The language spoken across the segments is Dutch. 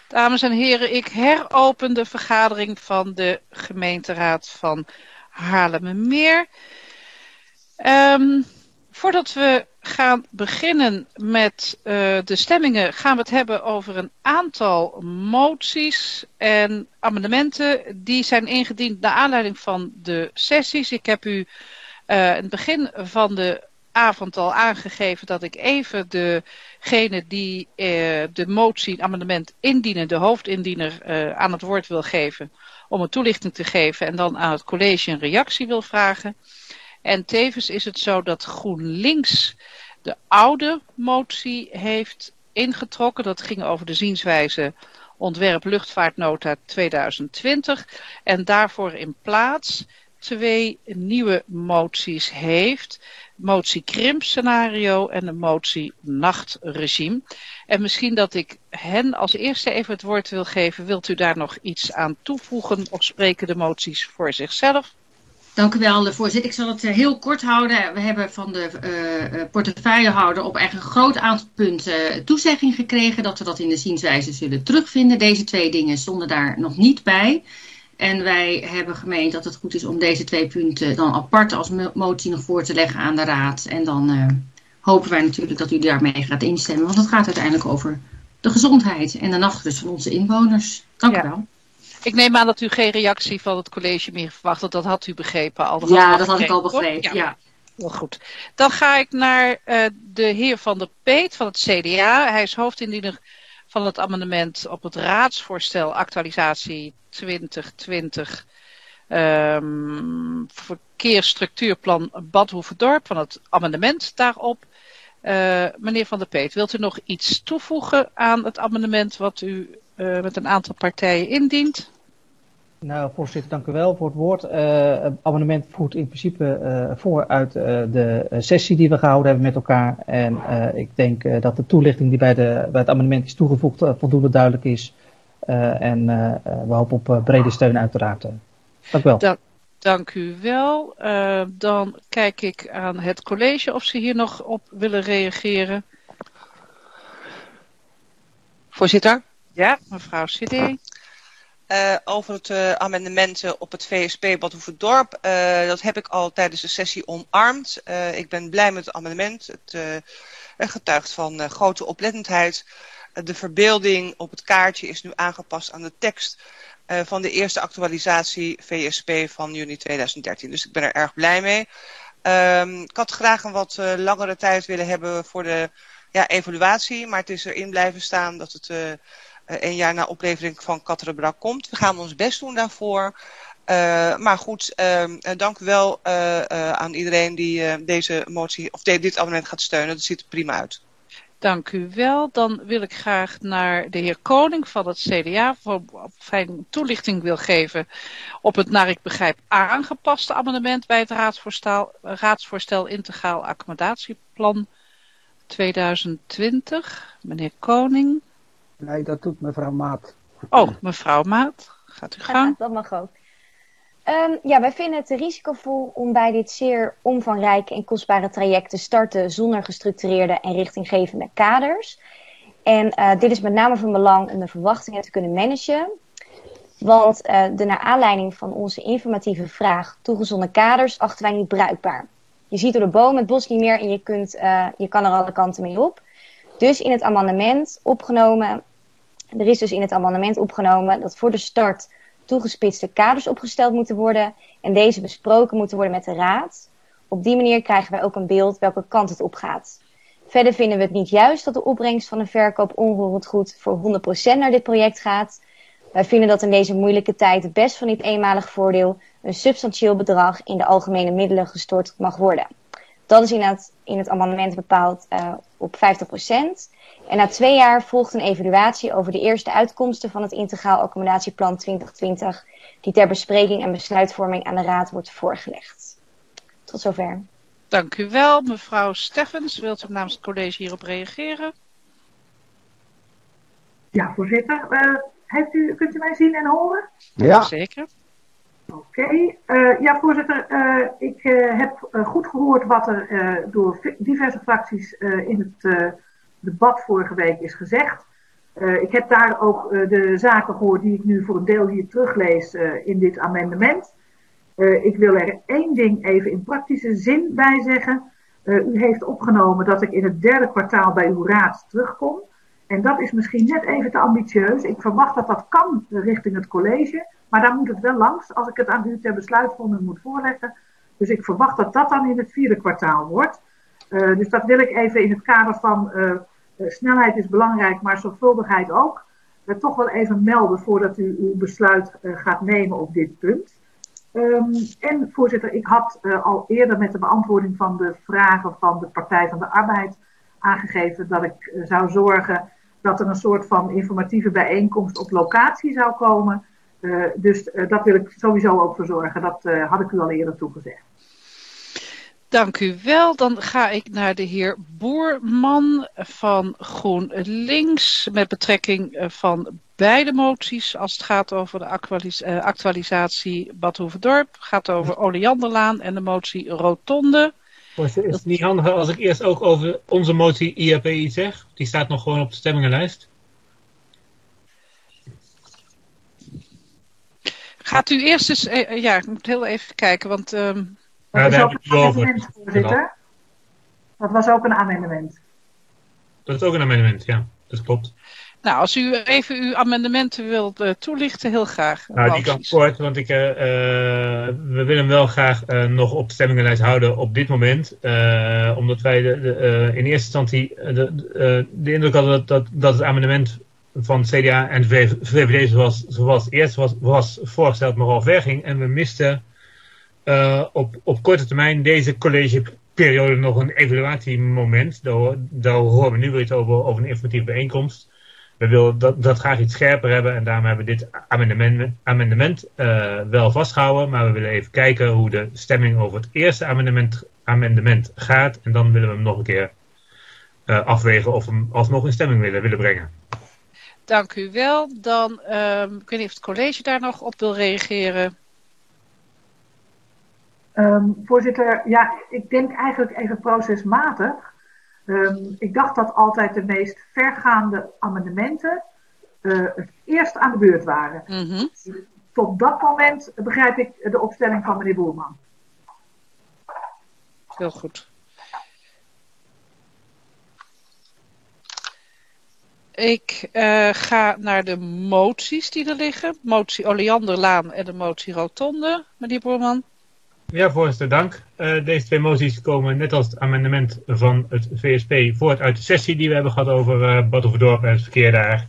Dames en heren, ik heropen de vergadering van de gemeenteraad van Haarlemmermeer. Voordat we gaan beginnen met de stemmingen, gaan we het hebben over een aantal moties en amendementen. Die zijn ingediend naar aanleiding van de sessies. Ik heb u in het begin van de avond al aangegeven dat ik even degene die de motie, amendement indienen, de hoofdindiener, aan het woord wil geven om een toelichting te geven en dan aan het college een reactie wil vragen. En tevens is het zo dat GroenLinks de oude motie heeft ingetrokken. Dat ging over de zienswijze ontwerp luchtvaartnota 2020 en daarvoor in plaats 2 nieuwe moties heeft. Motie krimpscenario en een motie nachtregime. En misschien dat ik hen als eerste even het woord wil geven. Wilt u daar nog iets aan toevoegen of spreken de moties voor zichzelf? Dank u wel, voorzitter. Ik zal het heel kort houden. We hebben van de portefeuillehouder op echt een groot aantal punten toezegging gekregen dat we dat in de zienswijze zullen terugvinden. Deze 2 dingen stonden daar nog niet bij. En wij hebben gemeend dat het goed is om deze 2 punten dan apart als motie nog voor te leggen aan de raad. En dan hopen wij natuurlijk dat u daarmee gaat instemmen. Want het gaat uiteindelijk over de gezondheid en de nachtrust van onze inwoners. Dank u wel. Ik neem aan dat u geen reactie van het college meer verwacht. Want dat had u begrepen al. Dat had ik al begrepen. Ja. Heel goed. Dan ga ik naar de heer Van der Peet van het CDA. Hij is hoofdindiener van het amendement op het raadsvoorstel actualisatie 2020 verkeersstructuurplan Bad Hoeverdorp, van het amendement daarop. Meneer Van der Peet, wilt u nog iets toevoegen aan het amendement wat u met een aantal partijen indient? Nou, voorzitter, dank u wel voor het woord. Het amendement voert in principe voor uit de sessie die we gehouden hebben met elkaar. En ik denk dat de toelichting die bij het amendement is toegevoegd voldoende duidelijk is. En we hopen op brede steun uiteraard. Dank u wel. Dank u wel. Dan kijk ik aan het college of ze hier nog op willen reageren. Voorzitter? Ja, mevrouw CD. Over het amendement op het VSP Bad Hoeverdorp. Dat heb ik al tijdens de sessie omarmd. Ik ben blij met het amendement. Het getuigt van grote oplettendheid. De verbeelding op het kaartje is nu aangepast aan de tekst van de eerste actualisatie VSP van juni 2013. Dus ik ben er erg blij mee. Ik had graag een wat langere tijd willen hebben voor de evaluatie. Maar het is erin blijven staan dat het 1 jaar na oplevering van Katterenbrak komt. We gaan ons best doen daarvoor. Maar goed, dank u wel aan iedereen die deze motie of dit amendement gaat steunen. Dat ziet er prima uit. Dank u wel. Dan wil ik graag naar de heer Koning van het CDA of hij een toelichting wil geven op het, naar ik begrijp, aangepaste amendement bij het raadsvoorstel Integraal Accommodatieplan 2020. Meneer Koning. Nee, dat doet mevrouw Maat. Oh, mevrouw Maat, gaat u gang. Ja, dat mag ook. Wij vinden het risicovol om bij dit zeer omvangrijke en kostbare traject te starten zonder gestructureerde en richtinggevende kaders. En dit is met name van belang om de verwachtingen te kunnen managen. Want de naar aanleiding van onze informatieve vraag toegezonden kaders achten wij niet bruikbaar. Je ziet door de boom het bos niet meer en je kan er alle kanten mee op. Dus in het amendement opgenomen, er is dus in het amendement opgenomen dat voor de start toegespitste kaders opgesteld moeten worden en deze besproken moeten worden met de raad. Op die manier krijgen wij ook een beeld welke kant het op gaat. Verder vinden we het niet juist dat de opbrengst van de verkoop onroerend goed voor 100% naar dit project gaat. Wij vinden dat in deze moeilijke tijd het best van dit eenmalig voordeel een substantieel bedrag in de algemene middelen gestort mag worden. Dat is in het amendement bepaald op 50%. En na 2 jaar volgt een evaluatie over de eerste uitkomsten van het Integraal Accommodatieplan 2020, die ter bespreking en besluitvorming aan de Raad wordt voorgelegd. Tot zover. Dank u wel. Mevrouw Steffens, wilt u namens het college hierop reageren? Ja, voorzitter. Kunt u mij zien en horen? Ja. Zeker. Oké. Ja, voorzitter. Ik heb goed gehoord wat er door diverse fracties in het debat vorige week is gezegd. Ik heb daar ook de zaken gehoord die ik nu voor een deel hier teruglees in dit amendement. Ik wil er één ding even in praktische zin bij zeggen. U heeft opgenomen dat ik in het 3e kwartaal bij uw raad terugkom. En dat is misschien net even te ambitieus. Ik verwacht dat dat kan richting het college. Maar daar moet het wel langs als ik het aan u ter besluitvorming moet voorleggen. Dus ik verwacht dat dat dan in het 4e kwartaal wordt. Dus dat wil ik even in het kader van snelheid is belangrijk, maar zorgvuldigheid ook. Toch wel even melden voordat u uw besluit gaat nemen op dit punt. En voorzitter, ik had al eerder met de beantwoording van de vragen van de Partij van de Arbeid aangegeven dat ik zou zorgen dat er een soort van informatieve bijeenkomst op locatie zou komen. Dus dat wil ik sowieso ook verzorgen. Dat had ik u al eerder toegezegd. Dank u wel. Dan ga ik naar de heer Boerman van GroenLinks met betrekking van beide moties. Als het gaat over de actualisatie Bad Hoeverdorp, gaat over Oleanderlaan en de motie Rotonde. Is het niet handiger als ik eerst ook over onze motie IAP iets zeg? Die staat nog gewoon op de stemmingenlijst. Gaat u eerst eens... ik moet heel even kijken, want... Dat is ook een amendement, voorzitter. Dat was ook een amendement. Dat is ook een amendement, ja. Dat klopt. Nou, als u even uw amendementen wilt toelichten, heel graag. Nou, die kan kort, want we willen hem wel graag nog op de stemmingenlijst houden op dit moment. Omdat wij in eerste instantie de indruk hadden dat het amendement van het CDA en de VVD zoals het eerst was voorgesteld maar al ver ging. En we misten op korte termijn deze collegeperiode nog een evaluatiemoment. Daar horen we nu weer iets over een informatieve bijeenkomst. We willen dat graag iets scherper hebben en daarom hebben we dit amendement wel vastgehouden. Maar we willen even kijken hoe de stemming over het eerste amendement gaat. En dan willen we hem nog een keer afwegen of we hem alsnog in stemming willen brengen. Dank u wel. Dan, ik weet niet of het college daar nog op wil reageren. Voorzitter, ja, ik denk eigenlijk even procesmatig. Ik dacht dat altijd de meest vergaande amendementen het eerst aan de beurt waren. Mm-hmm. Tot dat moment begrijp ik de opstelling van meneer Boerman. Heel goed. Ik ga naar de moties die er liggen. Motie Oleanderlaan en de motie Rotonde, meneer Boerman. Ja, voorzitter, dank. Deze twee moties komen net als het amendement van het VSP voort uit de sessie die we hebben gehad over Bad Hoeverdorp en het verkeer daar.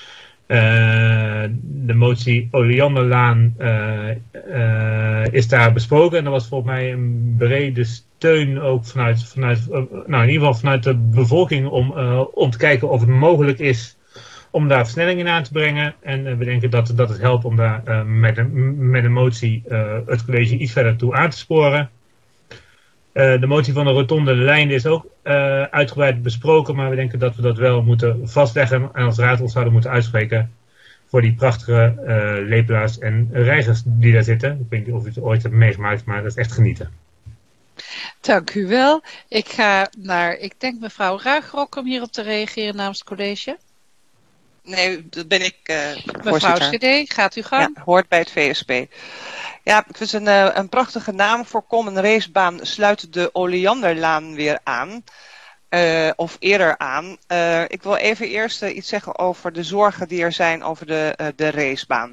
De motie Oleanderlaan is daar besproken en er was volgens mij een brede steun ook vanuit in ieder geval vanuit de bevolking om te kijken of het mogelijk is om daar versnelling in aan te brengen. En we denken dat het helpt om daar met een motie het college iets verder toe aan te sporen. De motie van de rotonde lijn is ook uitgebreid besproken, maar we denken dat we dat wel moeten vastleggen en als raad ons zouden moeten uitspreken voor die prachtige lepelaars en reigers die daar zitten. Ik weet niet of u het ooit hebt meegemaakt, maar dat is echt genieten. Dank u wel. Ik ga naar, ik denk mevrouw Ruigrok om hierop te reageren namens het college. Nee, dat ben ik, mevrouw CD, gaat u gang. Ja, hoort bij het VSP. Ja, het is een prachtige naam. Voor Common Racebaan sluit de Oleanderlaan weer aan. Of eerder aan. Ik wil even eerst iets zeggen over de zorgen die er zijn over de racebaan.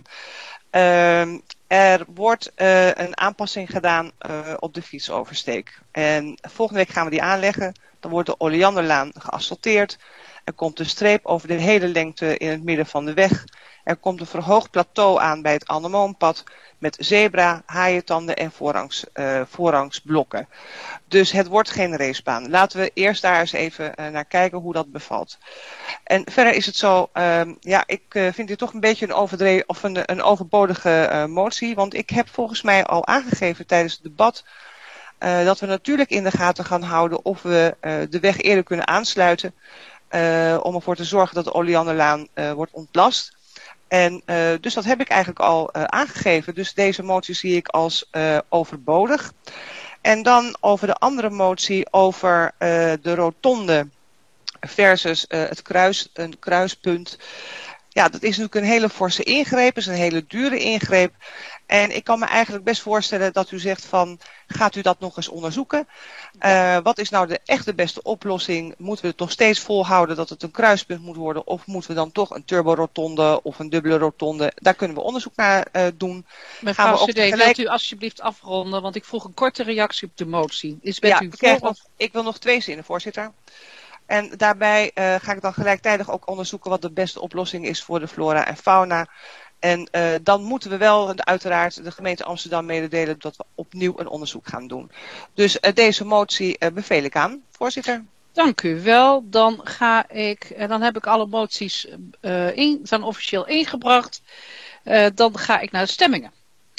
Er wordt een aanpassing gedaan op de fietsoversteek. En volgende week gaan we die aanleggen. Dan wordt de Oleanderlaan geasfalteerd. Er komt een streep over de hele lengte in het midden van de weg. Er komt een verhoogd plateau aan bij het Anemoompad met zebra, haaientanden en voorrangsblokken. Dus het wordt geen racebaan. Laten we eerst daar eens even naar kijken hoe dat bevalt. En verder is het zo, ik vind dit toch een beetje een overbodige motie. Want ik heb volgens mij al aangegeven tijdens het debat dat we natuurlijk in de gaten gaan houden of we de weg eerder kunnen aansluiten. Om ervoor te zorgen dat de Oleanderlaan wordt ontlast. En dus dat heb ik eigenlijk al aangegeven. Dus deze motie zie ik als overbodig. En dan over de andere motie over de rotonde versus een kruispunt. Ja, dat is natuurlijk een hele forse ingreep, is een hele dure ingreep. En ik kan me eigenlijk best voorstellen dat u zegt van, gaat u dat nog eens onderzoeken? Wat is nou de beste oplossing? Moeten we het nog steeds volhouden dat het een kruispunt moet worden? Of moeten we dan toch een turborotonde of een dubbele rotonde? Daar kunnen we onderzoek naar doen. Mevrouw CD, wilt u alsjeblieft afronden? Want ik vroeg een korte reactie op de motie. Ik wil nog 2 zinnen, voorzitter. En daarbij ga ik dan gelijktijdig ook onderzoeken wat de beste oplossing is voor de flora en fauna. En dan moeten we wel uiteraard de gemeente Amsterdam mededelen dat we opnieuw een onderzoek gaan doen. Dus deze motie beveel ik aan, voorzitter. Dank u wel. Dan heb ik alle moties zijn officieel ingebracht. Dan ga ik naar de stemmingen.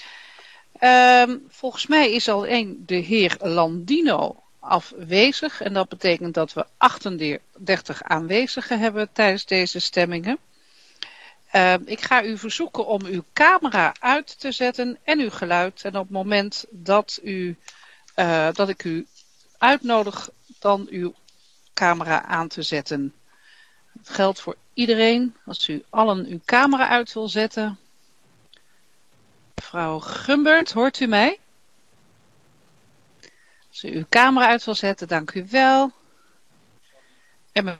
Volgens mij is al de heer Landino afwezig. En dat betekent dat we 38 aanwezigen hebben tijdens deze stemmingen. Ik ga u verzoeken om uw camera uit te zetten en uw geluid. En op het moment dat ik u uitnodig, dan uw camera aan te zetten. Het geldt voor iedereen. Als u allen uw camera uit wil zetten. Mevrouw Gumbert, hoort u mij? Als u uw camera uit wil zetten, dank u wel. En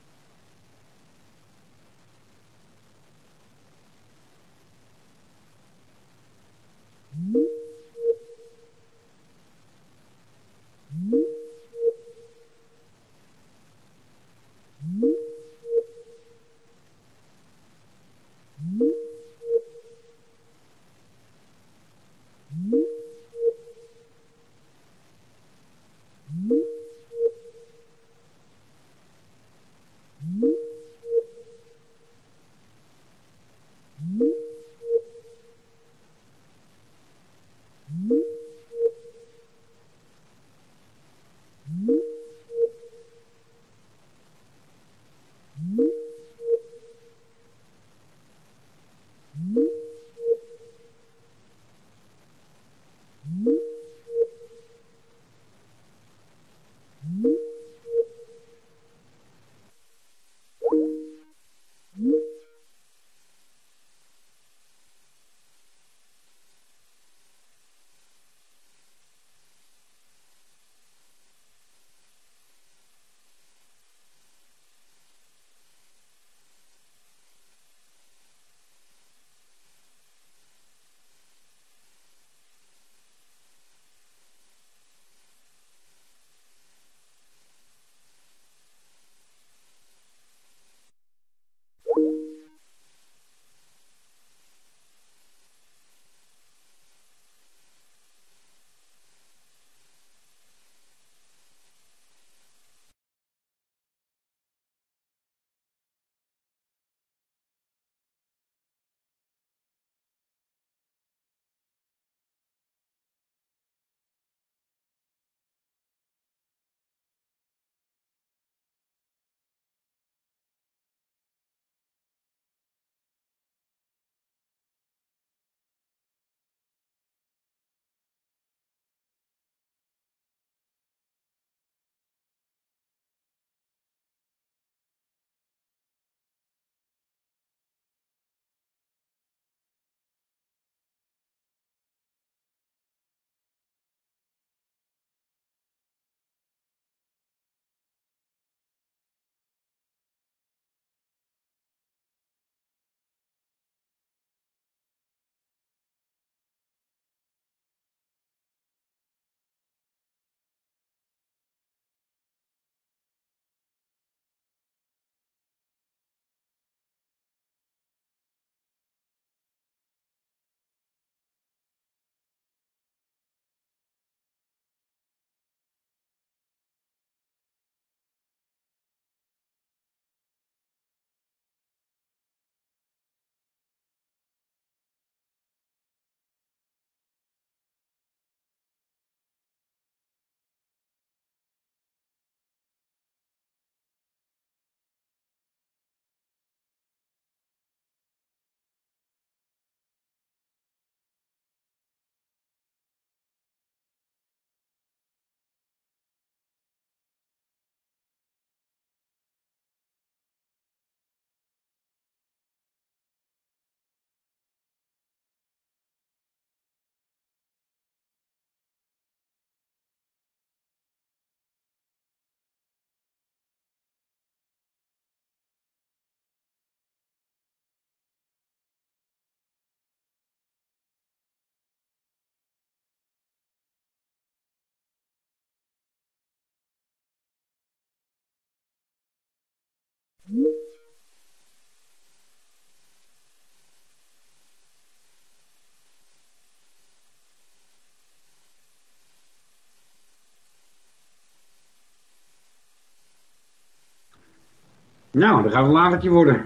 Nou, dat gaat een latertje worden.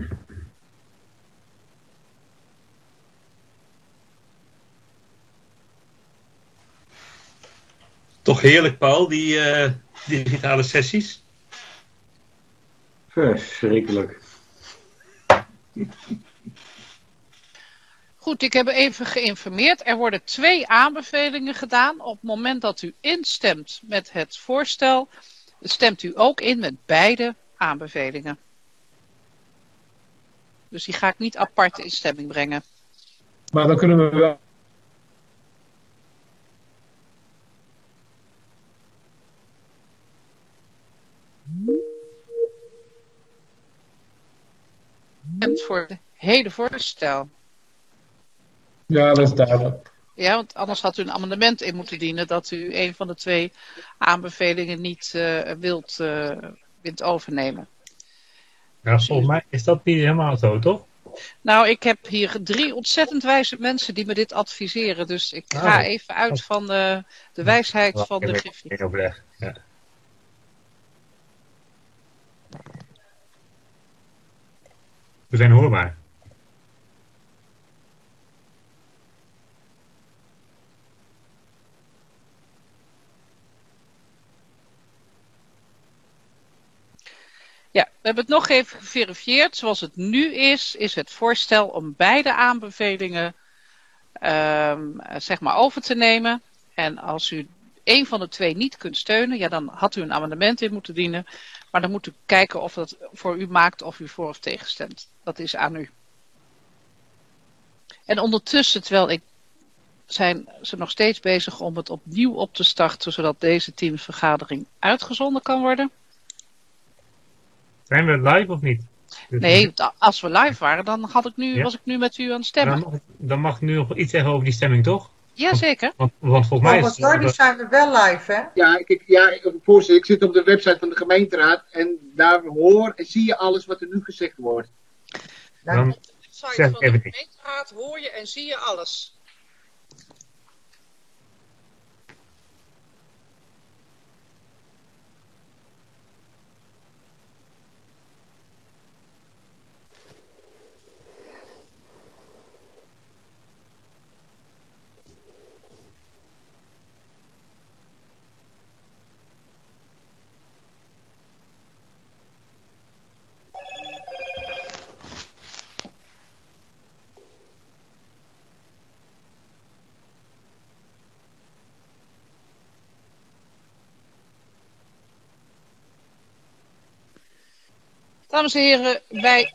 Toch heerlijk, Paul, die digitale sessies. Verschrikkelijk. Goed, ik heb even geïnformeerd. Er worden 2 aanbevelingen gedaan. Op het moment dat u instemt met het voorstel, stemt u ook in met beide aanbevelingen. Dus die ga ik niet apart in stemming brengen. Maar dan kunnen we wel. Stemt voor het hele voorstel. Ja, dat is duidelijk. Ja, want anders had u een amendement in moeten dienen dat u een van de 2 aanbevelingen niet wilt overnemen. Ja, volgens mij is dat niet helemaal zo, toch? Nou, ik heb hier 3 ontzettend wijze mensen die me dit adviseren. Dus ik ga even uit van de wijsheid van de Griffie. In overleg, ja. We zijn hoorbaar. Ja, we hebben het nog even geverifieerd. Zoals het nu is het voorstel om beide aanbevelingen zeg maar over te nemen. En als u één van de 2 niet kunt steunen, ja, dan had u een amendement in moeten dienen. Maar dan moet u kijken of dat voor u maakt of u voor of tegen stemt. Dat is aan u. En ondertussen, zijn ze nog steeds bezig om het opnieuw op te starten, zodat deze teamsvergadering uitgezonden kan worden. Zijn we live of niet? Nee, als we live waren, dan was ik nu met u aan het stemmen. Dan mag ik nu nog iets zeggen over die stemming, toch? Jazeker. Want volgens mij is Jordi zijn we wel live, hè? Voorzitter, ik zit op de website van de gemeenteraad en daar hoor en zie je alles wat er nu gezegd wordt. Dan op de website van de gemeenteraad hoor je en zie je alles. Dames en heren, wij...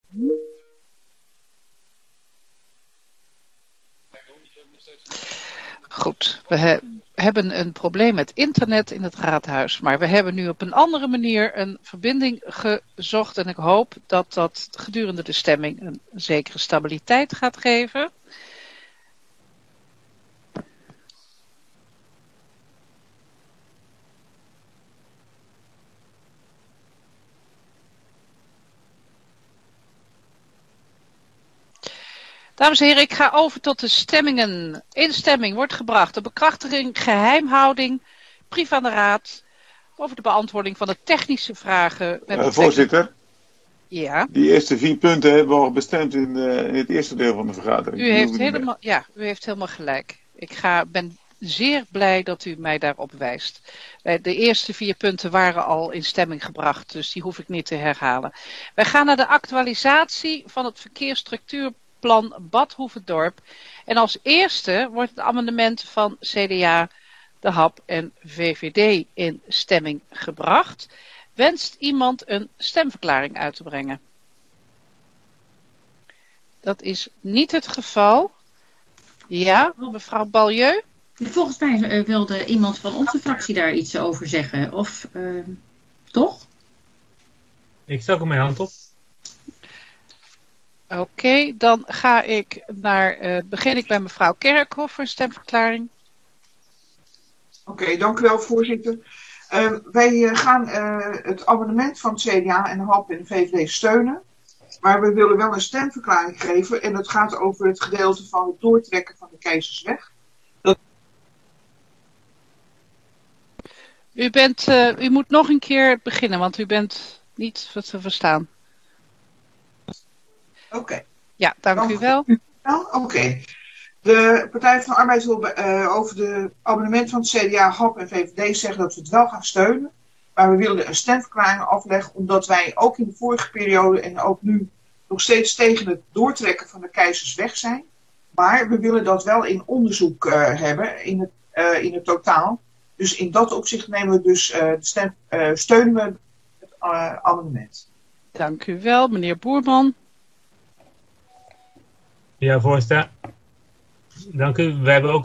Goed, we hebben een probleem met internet in het raadhuis, maar we hebben nu op een andere manier een verbinding gezocht en ik hoop dat dat gedurende de stemming een zekere stabiliteit gaat geven. Dames en heren, ik ga over tot de stemmingen. In stemming wordt gebracht de bekrachtiging, geheimhouding, brief aan de raad over de beantwoording van de technische vragen. Voorzitter, ja. Die eerste 4 punten hebben we al bestemd in het eerste deel van de vergadering. U heeft helemaal gelijk. Ik ben zeer blij dat u mij daarop wijst. De eerste 4 punten waren al in stemming gebracht, dus die hoef ik niet te herhalen. Wij gaan naar de actualisatie van het verkeersstructuurplan Bad Hoeverdorp. En als eerste wordt het amendement van CDA, de HAP en VVD in stemming gebracht. Wenst iemand een stemverklaring uit te brengen? Dat is niet het geval. Ja, mevrouw Balieu? Volgens mij wilde iemand van onze fractie daar iets over zeggen. Of, toch? Ik stak mijn hand op. Oké, dan begin ik bij mevrouw Kerkhoff voor een stemverklaring. Oké, dank u wel, voorzitter. Wij gaan het amendement van het CDA en de HAP en de VVD steunen. Maar we willen wel een stemverklaring geven. En dat gaat over het gedeelte van het doortrekken van de Keizersweg. U moet nog een keer beginnen, want u bent niet te verstaan. Oké. Ja, dank u wel. Oké. De Partij van de Arbeid wil over het abonnement van het CDA, HAP en VVD zeggen dat we het wel gaan steunen. Maar we willen een stemverklaring afleggen omdat wij ook in de vorige periode en ook nu nog steeds tegen het doortrekken van de Keizersweg zijn. Maar we willen dat wel in onderzoek hebben in het totaal. Dus in dat opzicht nemen we dus steunen we het amendement. Dank u wel, meneer Boerman. Ja, voorzitter. Dank u. We hebben ook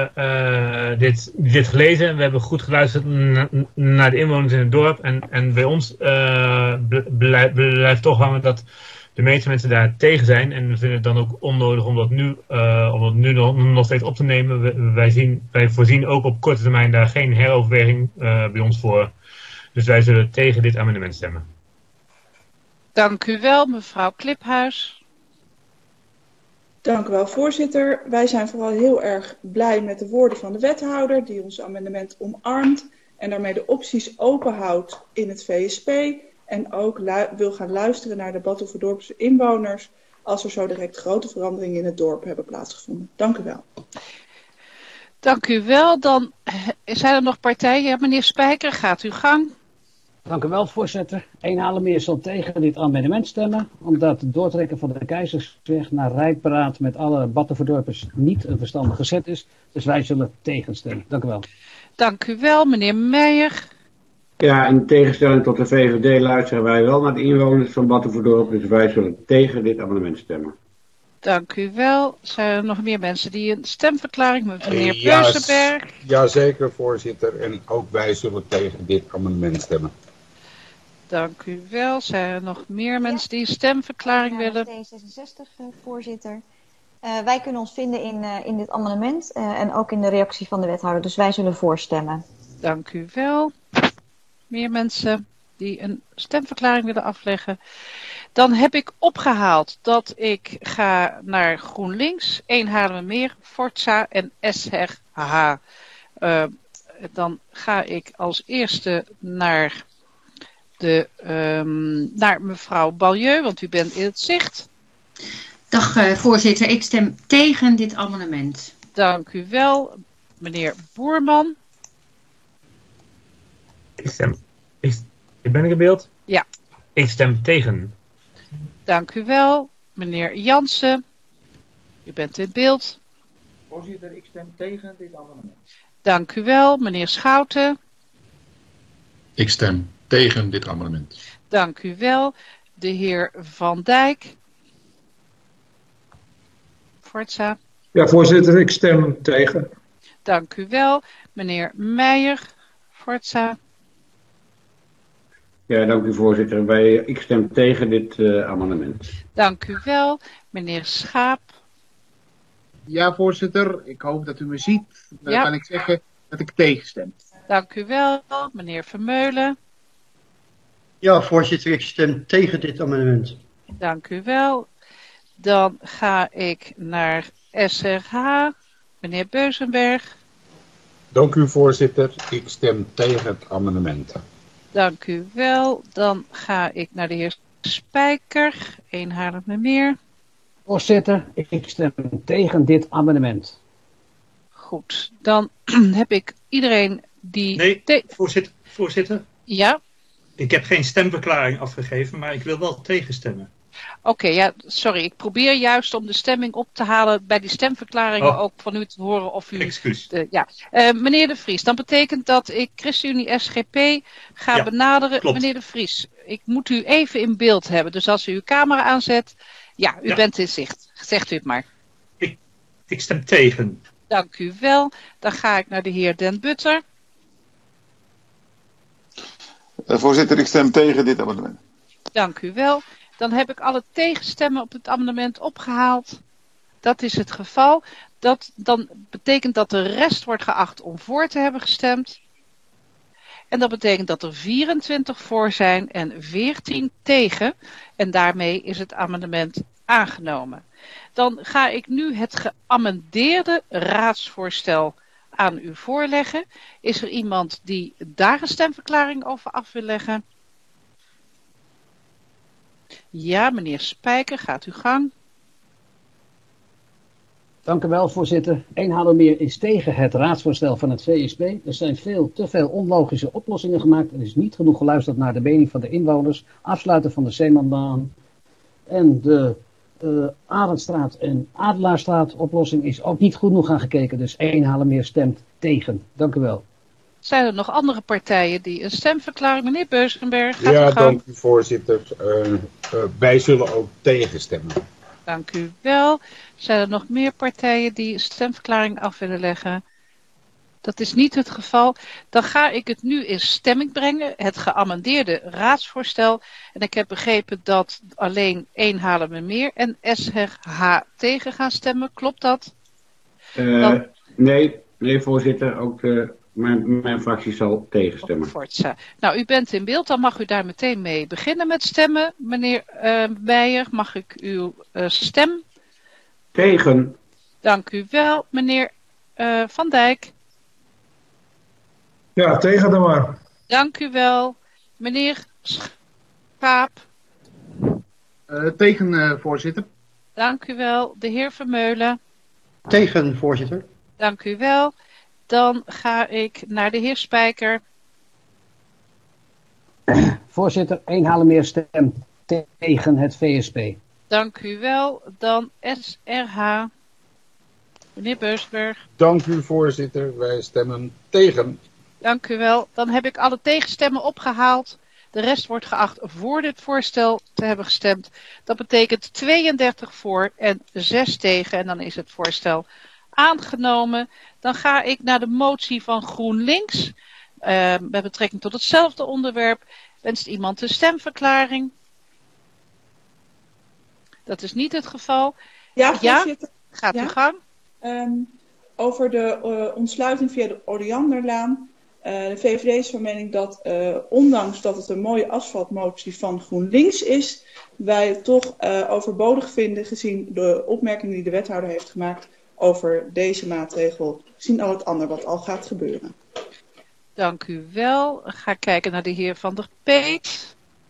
dit gelezen. We hebben goed geluisterd naar de inwoners in het dorp. En bij ons blijft toch hangen dat de meeste mensen daar tegen zijn. En we vinden het dan ook onnodig om dat nu nog steeds op te nemen. Wij voorzien ook op korte termijn daar geen heroverweging bij ons voor. Dus wij zullen tegen dit amendement stemmen. Dank u wel, mevrouw Kliphuis. Dank u wel, voorzitter. Wij zijn vooral heel erg blij met de woorden van de wethouder die ons amendement omarmt en daarmee de opties openhoudt in het VSP en ook wil gaan luisteren naar de Bad Hoeverdorpse inwoners als er zo direct grote veranderingen in het dorp hebben plaatsgevonden. Dank u wel. Dank u wel. Dan zijn er nog partijen. Ja, meneer Spijker, gaat uw gang. Dank u wel, voorzitter. Een Haarlemmeer zal tegen dit amendement stemmen, omdat het doortrekken van de Keizersweg naar Rijksberaad met alle Bad Hoeverdorpers niet een verstandige zet is. Dus wij zullen tegenstemmen. Dank u wel. Dank u wel, meneer Meijer. Ja, in tegenstelling tot de VVD luisteren wij wel naar de inwoners van Bad Hoeverdorp, dus wij zullen tegen dit amendement stemmen. Dank u wel. Zijn er nog meer mensen die een stemverklaring met meneer Peuzenberg? Jazeker, voorzitter. En ook wij zullen tegen dit amendement stemmen. Dank u wel. Zijn er nog meer mensen die een stemverklaring willen? D66, voorzitter. Wij kunnen ons vinden in dit amendement en ook in de reactie van de wethouder. Dus wij zullen voorstemmen. Dank u wel. Meer mensen die een stemverklaring willen afleggen. Dan heb ik opgehaald dat ik ga naar GroenLinks, 1 Haarlemmermeer, Forza en SRH. Dan ga ik als eerste naar mevrouw Balieu, want u bent in het zicht. Dag voorzitter, ik stem tegen dit amendement. Dank u wel. Meneer Boerman. Ben ik in beeld? Ja. Ik stem tegen. Dank u wel. Meneer Jansen. U bent in beeld. Voorzitter, ik stem tegen dit amendement. Dank u wel. Meneer Schouten. Ik stem tegen dit amendement. Dank u wel. de heer Van Dijk. Forza. Ja, voorzitter, ik stem tegen. Dank u wel. Meneer Meijer. Forza. Ja, dank u voorzitter. Ik stem tegen dit amendement. Dank u wel. Meneer Schaap. Ja, voorzitter. Ik hoop dat u me ziet. Dan Ja. kan ik zeggen dat ik tegenstem. Dank u wel. Meneer Vermeulen. Ja, voorzitter, ik stem tegen dit amendement. Dank u wel. Dan ga ik naar SRH. Meneer Beuzenberg. Dank u voorzitter. Ik stem tegen het amendement. Dank u wel. Dan ga ik naar de heer Spijker. 1 Haarlemmermeer. Voorzitter, ik stem tegen dit amendement. Goed. Dan heb ik iedereen die... Nee, voorzitter. Ja? Ik heb geen stemverklaring afgegeven, maar ik wil wel tegenstemmen. Oké, ja, sorry. Ik probeer juist om de stemming op te halen bij die stemverklaringen ook van u te horen of u... Excuus. Meneer De Vries, dan betekent dat ik ChristenUnie SGP ga benaderen. Klopt. Meneer De Vries, ik moet u even in beeld hebben. Dus als u uw camera aanzet, u bent in zicht. Zegt u het maar. Ik stem tegen. Dank u wel. Dan ga ik naar de heer Den Butter. Voorzitter, ik stem tegen dit amendement. Dank u wel. Dan heb ik alle tegenstemmen op het amendement opgehaald. Dat is het geval. Dan betekent dat de rest wordt geacht om voor te hebben gestemd. En dat betekent dat er 24 voor zijn en 14 tegen. En daarmee is het amendement aangenomen. Dan ga ik nu het geamendeerde raadsvoorstel aan u voorleggen. Is er iemand die daar een stemverklaring over af wil leggen? Ja, meneer Spijker, gaat uw gang. Dank u wel, voorzitter. 1 Haarlemmermeer is tegen het raadsvoorstel van het VSB. Er zijn te veel onlogische oplossingen gemaakt. Er is niet genoeg geluisterd naar de mening van de inwoners. Afsluiten van de Zeemanbaan en de Arendstraat en Adelaarstraat oplossing is ook niet goed genoeg aangekeken. Dus 1 Haarlemmermeer stemt tegen. Dank u wel. Zijn er nog andere partijen die een stemverklaring... Meneer Beuzenberg, gaat Ja, u gang. dank u voorzitter. Wij zullen ook tegenstemmen. Dank u wel. Zijn er nog meer partijen die een stemverklaring af willen leggen? Dat is niet het geval. Dan ga ik het nu in stemming brengen. Het geamendeerde raadsvoorstel. En ik heb begrepen dat alleen 1 Haarlemmermeer en SRH tegen gaan stemmen. Klopt dat? Nee, voorzitter. Ook mijn fractie zal tegenstemmen. Forza. Nou, u bent in beeld. Dan mag u daar meteen mee beginnen met stemmen. Meneer Meijer, mag ik uw stem? Tegen. Dank u wel. Meneer Van Dijk. Ja, tegen dan maar. Dank u wel. Meneer Schaap. Tegen, voorzitter. Dank u wel. De heer Vermeulen. Tegen, voorzitter. Dank u wel. Dan ga ik naar de heer Spijker. Voorzitter, 1 Haarlemmermeer stemt tegen het VSB. Dank u wel. Dan SRH. Meneer Beuzenberg. Dank u voorzitter. Wij stemmen tegen. Dank u wel. Dan heb ik alle tegenstemmen opgehaald. De rest wordt geacht voor dit voorstel te hebben gestemd. Dat betekent 32 voor en 6 tegen. En dan is het voorstel aangenomen. Dan ga ik naar de motie van GroenLinks. Met betrekking tot hetzelfde onderwerp. Wenst iemand een stemverklaring? Dat is niet het geval. Ja, voorzitter. Gaat uw gang. Over de ontsluiting via de Oleanderlaan. De VVD is van mening dat, ondanks dat het een mooie asfaltmotie van GroenLinks is, wij het toch overbodig vinden, gezien de opmerking die de wethouder heeft gemaakt over deze maatregel, gezien al het andere wat al gaat gebeuren. Dank u wel. Ik ga kijken naar de heer Van der Peet.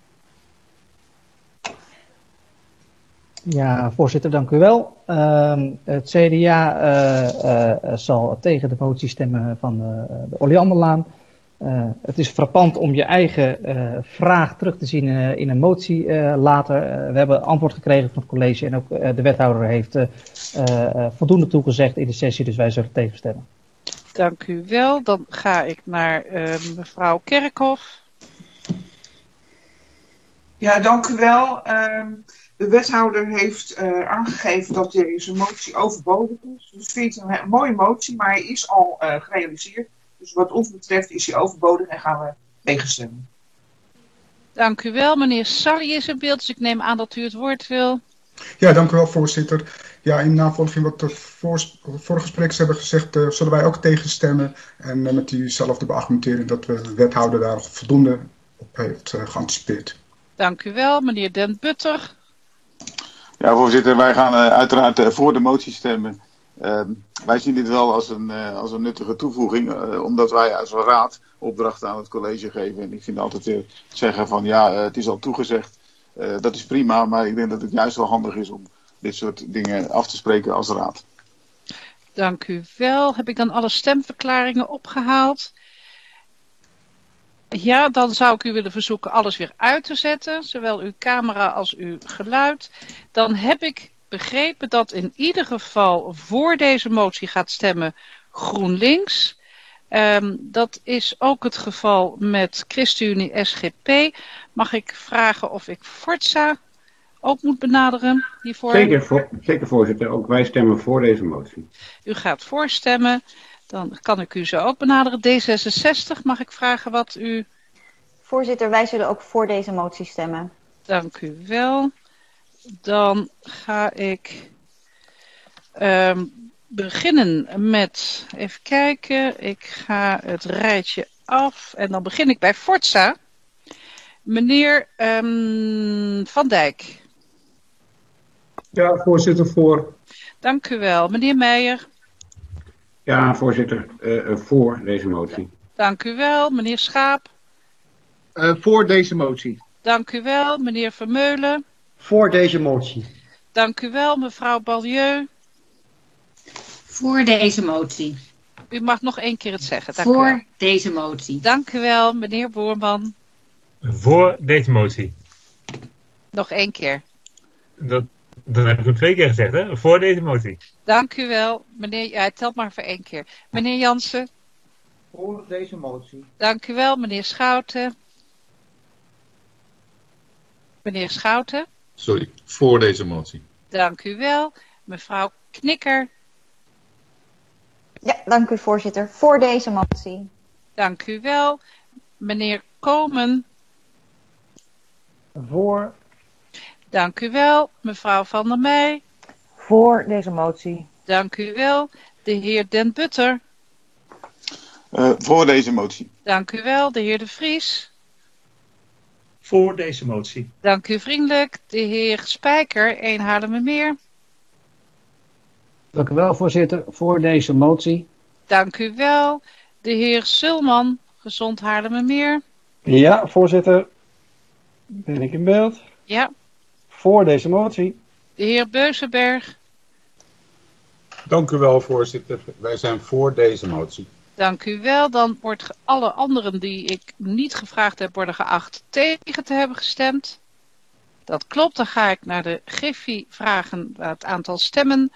Ja, voorzitter, dank u wel. Het CDA zal tegen de motie stemmen van de Oleanderlaan. Het is frappant om je eigen vraag terug te zien in een motie later. We hebben antwoord gekregen van het college en ook de wethouder heeft voldoende toegezegd in de sessie, dus wij zullen tegenstemmen. Dank u wel. Dan ga ik naar mevrouw Kerkhoff. Ja, dank u wel. De wethouder heeft aangegeven dat deze motie overbodig is. Dus ik vind het een mooie motie, maar hij is al gerealiseerd. Dus wat ons betreft is hij overbodig en gaan we tegenstemmen. Dank u wel. Meneer Salli is in beeld, dus ik neem aan dat u het woord wil. Ja, dank u wel, voorzitter. Ja, in navolging wat de vorige sprekers hebben gezegd, zullen wij ook tegenstemmen. En met diezelfde beargumentering dat de wethouder daar voldoende op heeft geanticipeerd. Dank u wel. Meneer Den Butter. Ja, voorzitter, wij gaan uiteraard voor de motie stemmen. Wij zien dit wel als een nuttige toevoeging, omdat wij als raad opdrachten aan het college geven. En ik vind altijd zeggen van ja, het is al toegezegd. Dat is prima, maar ik denk dat het juist wel handig is om dit soort dingen af te spreken als raad. Dank u wel. Heb ik dan alle stemverklaringen opgehaald? Ja, dan zou ik u willen verzoeken alles weer uit te zetten, zowel uw camera als uw geluid. Dan heb ik begrepen dat in ieder geval voor deze motie gaat stemmen GroenLinks. Dat is ook het geval met ChristenUnie SGP. Mag ik vragen of ik Forza ook moet benaderen hiervoor? Zeker voorzitter, ook wij stemmen voor deze motie. U gaat voorstemmen. Dan kan ik u zo ook benaderen. D66, mag ik vragen wat u... Voorzitter, wij zullen ook voor deze motie stemmen. Dank u wel. Dan ga ik beginnen met... Even kijken. Ik ga het rijtje af. En dan begin ik bij Forza. Meneer Van Dijk. Ja, voorzitter, voor. Dank u wel. Meneer Meijer. Ja, voorzitter, voor deze motie. Dank u wel. Meneer Schaap. Voor deze motie. Dank u wel. Meneer Vermeulen. Voor deze motie. Dank u wel. Mevrouw Balieu. Voor deze motie. U mag nog één keer het zeggen. Dank voor u wel. Deze motie. Dank u wel. Meneer Boerman. Voor deze motie. Nog één keer. Dan heb ik hem 2 keer gezegd, hè? Voor deze motie. Dank u wel. Meneer, ja, telt maar voor 1 keer. Meneer Jansen. Voor deze motie. Dank u wel. Meneer Schouten. Meneer Schouten. Sorry, voor deze motie. Dank u wel. Mevrouw Knikker. Ja, dank u voorzitter. Voor deze motie. Dank u wel. Meneer Komen. Voor. Dank u wel. Mevrouw Van der Meij. Voor deze motie. Dank u wel. De heer Den Butter. Voor deze motie. Dank u wel. De heer De Vries. Voor deze motie. Dank u vriendelijk. De heer Spijker, 1 Haarlemmermeer. Dank u wel, voorzitter. Voor deze motie. Dank u wel. De heer Sulman, Gezond Haarlemmermeer. Ja, voorzitter. Ben ik in beeld? Ja. Voor deze motie. De heer Beuzenberg. Dank u wel, voorzitter. Wij zijn voor deze motie. Dank u wel. Dan wordt alle anderen die ik niet gevraagd heb, worden geacht tegen te hebben gestemd. Dat klopt. Dan ga ik naar de Griffie vragen het aantal stemmen.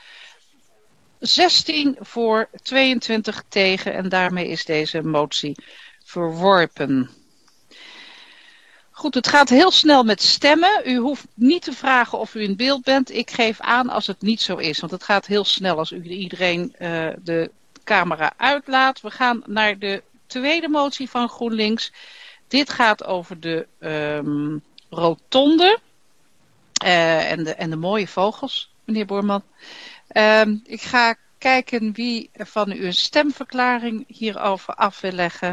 16 voor, 22 tegen en daarmee is deze motie verworpen. Goed, het gaat heel snel met stemmen. U hoeft niet te vragen of u in beeld bent. Ik geef aan als het niet zo is, want het gaat heel snel als u iedereen de camera uitlaat. We gaan naar de tweede motie van GroenLinks. Dit gaat over de rotonde en de mooie vogels, meneer Boerman. Ik ga kijken wie van u een stemverklaring hierover af wil leggen.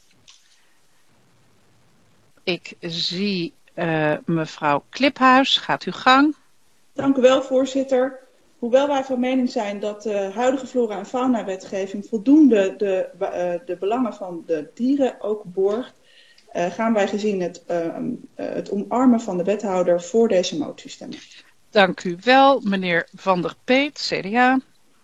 Ik zie mevrouw Kliphuis. Gaat uw gang. Dank u wel, voorzitter. Hoewel wij van mening zijn dat de huidige flora- en fauna-wetgeving voldoende de belangen van de dieren ook borgt, gaan wij gezien het omarmen van de wethouder voor deze motie stemmen. Dank u wel, meneer Van der Peet, CDA.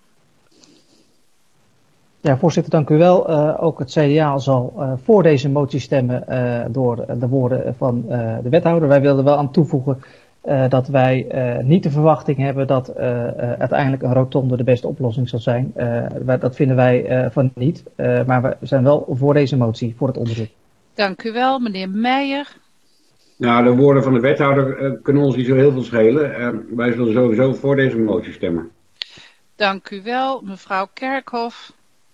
Ja, voorzitter, dank u wel. Ook het CDA zal voor deze motie stemmen door de woorden van de wethouder. Wij wilden wel aan toevoegen dat wij niet de verwachting hebben dat uiteindelijk een rotonde de beste oplossing zal zijn. Dat vinden wij van niet, maar we zijn wel voor deze motie, voor het onderzoek. Dank u wel, meneer Meijer. Nou, de woorden van de wethouder kunnen ons niet zo heel veel schelen. Wij zullen sowieso voor deze motie stemmen. Dank u wel, mevrouw Kerkhoff.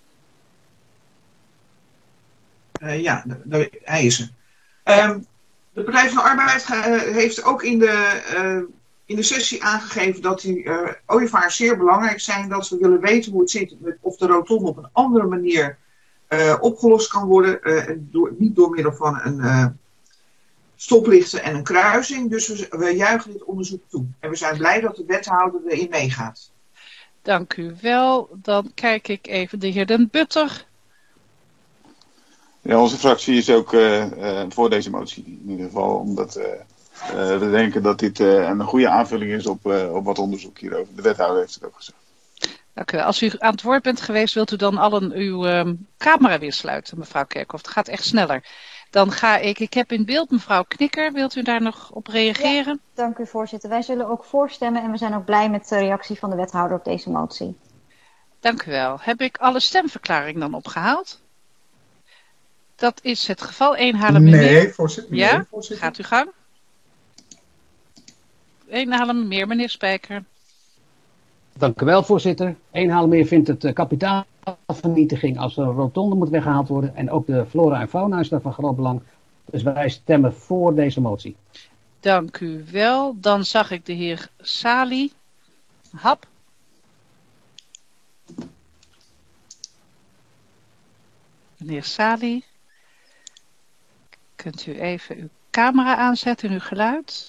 Ja, hij is er. De Partij van de Arbeid heeft ook in de sessie aangegeven dat die ooievaars zeer belangrijk zijn. Dat we willen weten hoe het zit met of de rotonde op een andere manier opgelost kan worden. Niet door middel van een stoplichten en een kruising. Dus we juichen dit onderzoek toe. En we zijn blij dat de wethouder erin meegaat. Dank u wel. Dan kijk ik even de heer Den Butter. Ja, onze fractie is ook voor deze motie in ieder geval. Omdat we denken dat dit een goede aanvulling is op wat onderzoek hierover. De wethouder heeft het ook gezegd. Dank u wel. Als u aan het woord bent geweest, wilt u dan allen uw camera weer sluiten, mevrouw Kerkhoff. Het gaat echt sneller. Dan ga ik heb in beeld mevrouw Knikker. Wilt u daar nog op reageren? Ja, dank u voorzitter. Wij zullen ook voorstemmen en we zijn ook blij met de reactie van de wethouder op deze motie. Dank u wel. Heb ik alle stemverklaringen dan opgehaald? Dat is het geval. 1 Haarlemmermeer. Nee, voorzitter. Ja, nee, voorzitter. Gaat uw gang. 1 Haarlemmermeer, meneer Spijker. Dank u wel, voorzitter. 1 Haarlemmermeer vindt het kapitaalvernietiging als een rotonde moet weggehaald worden. En ook de flora en fauna is daar van groot belang. Dus wij stemmen voor deze motie. Dank u wel. Dan zag ik de heer Sali. Hap. Meneer Sali. Kunt u even uw camera aanzetten en uw geluid?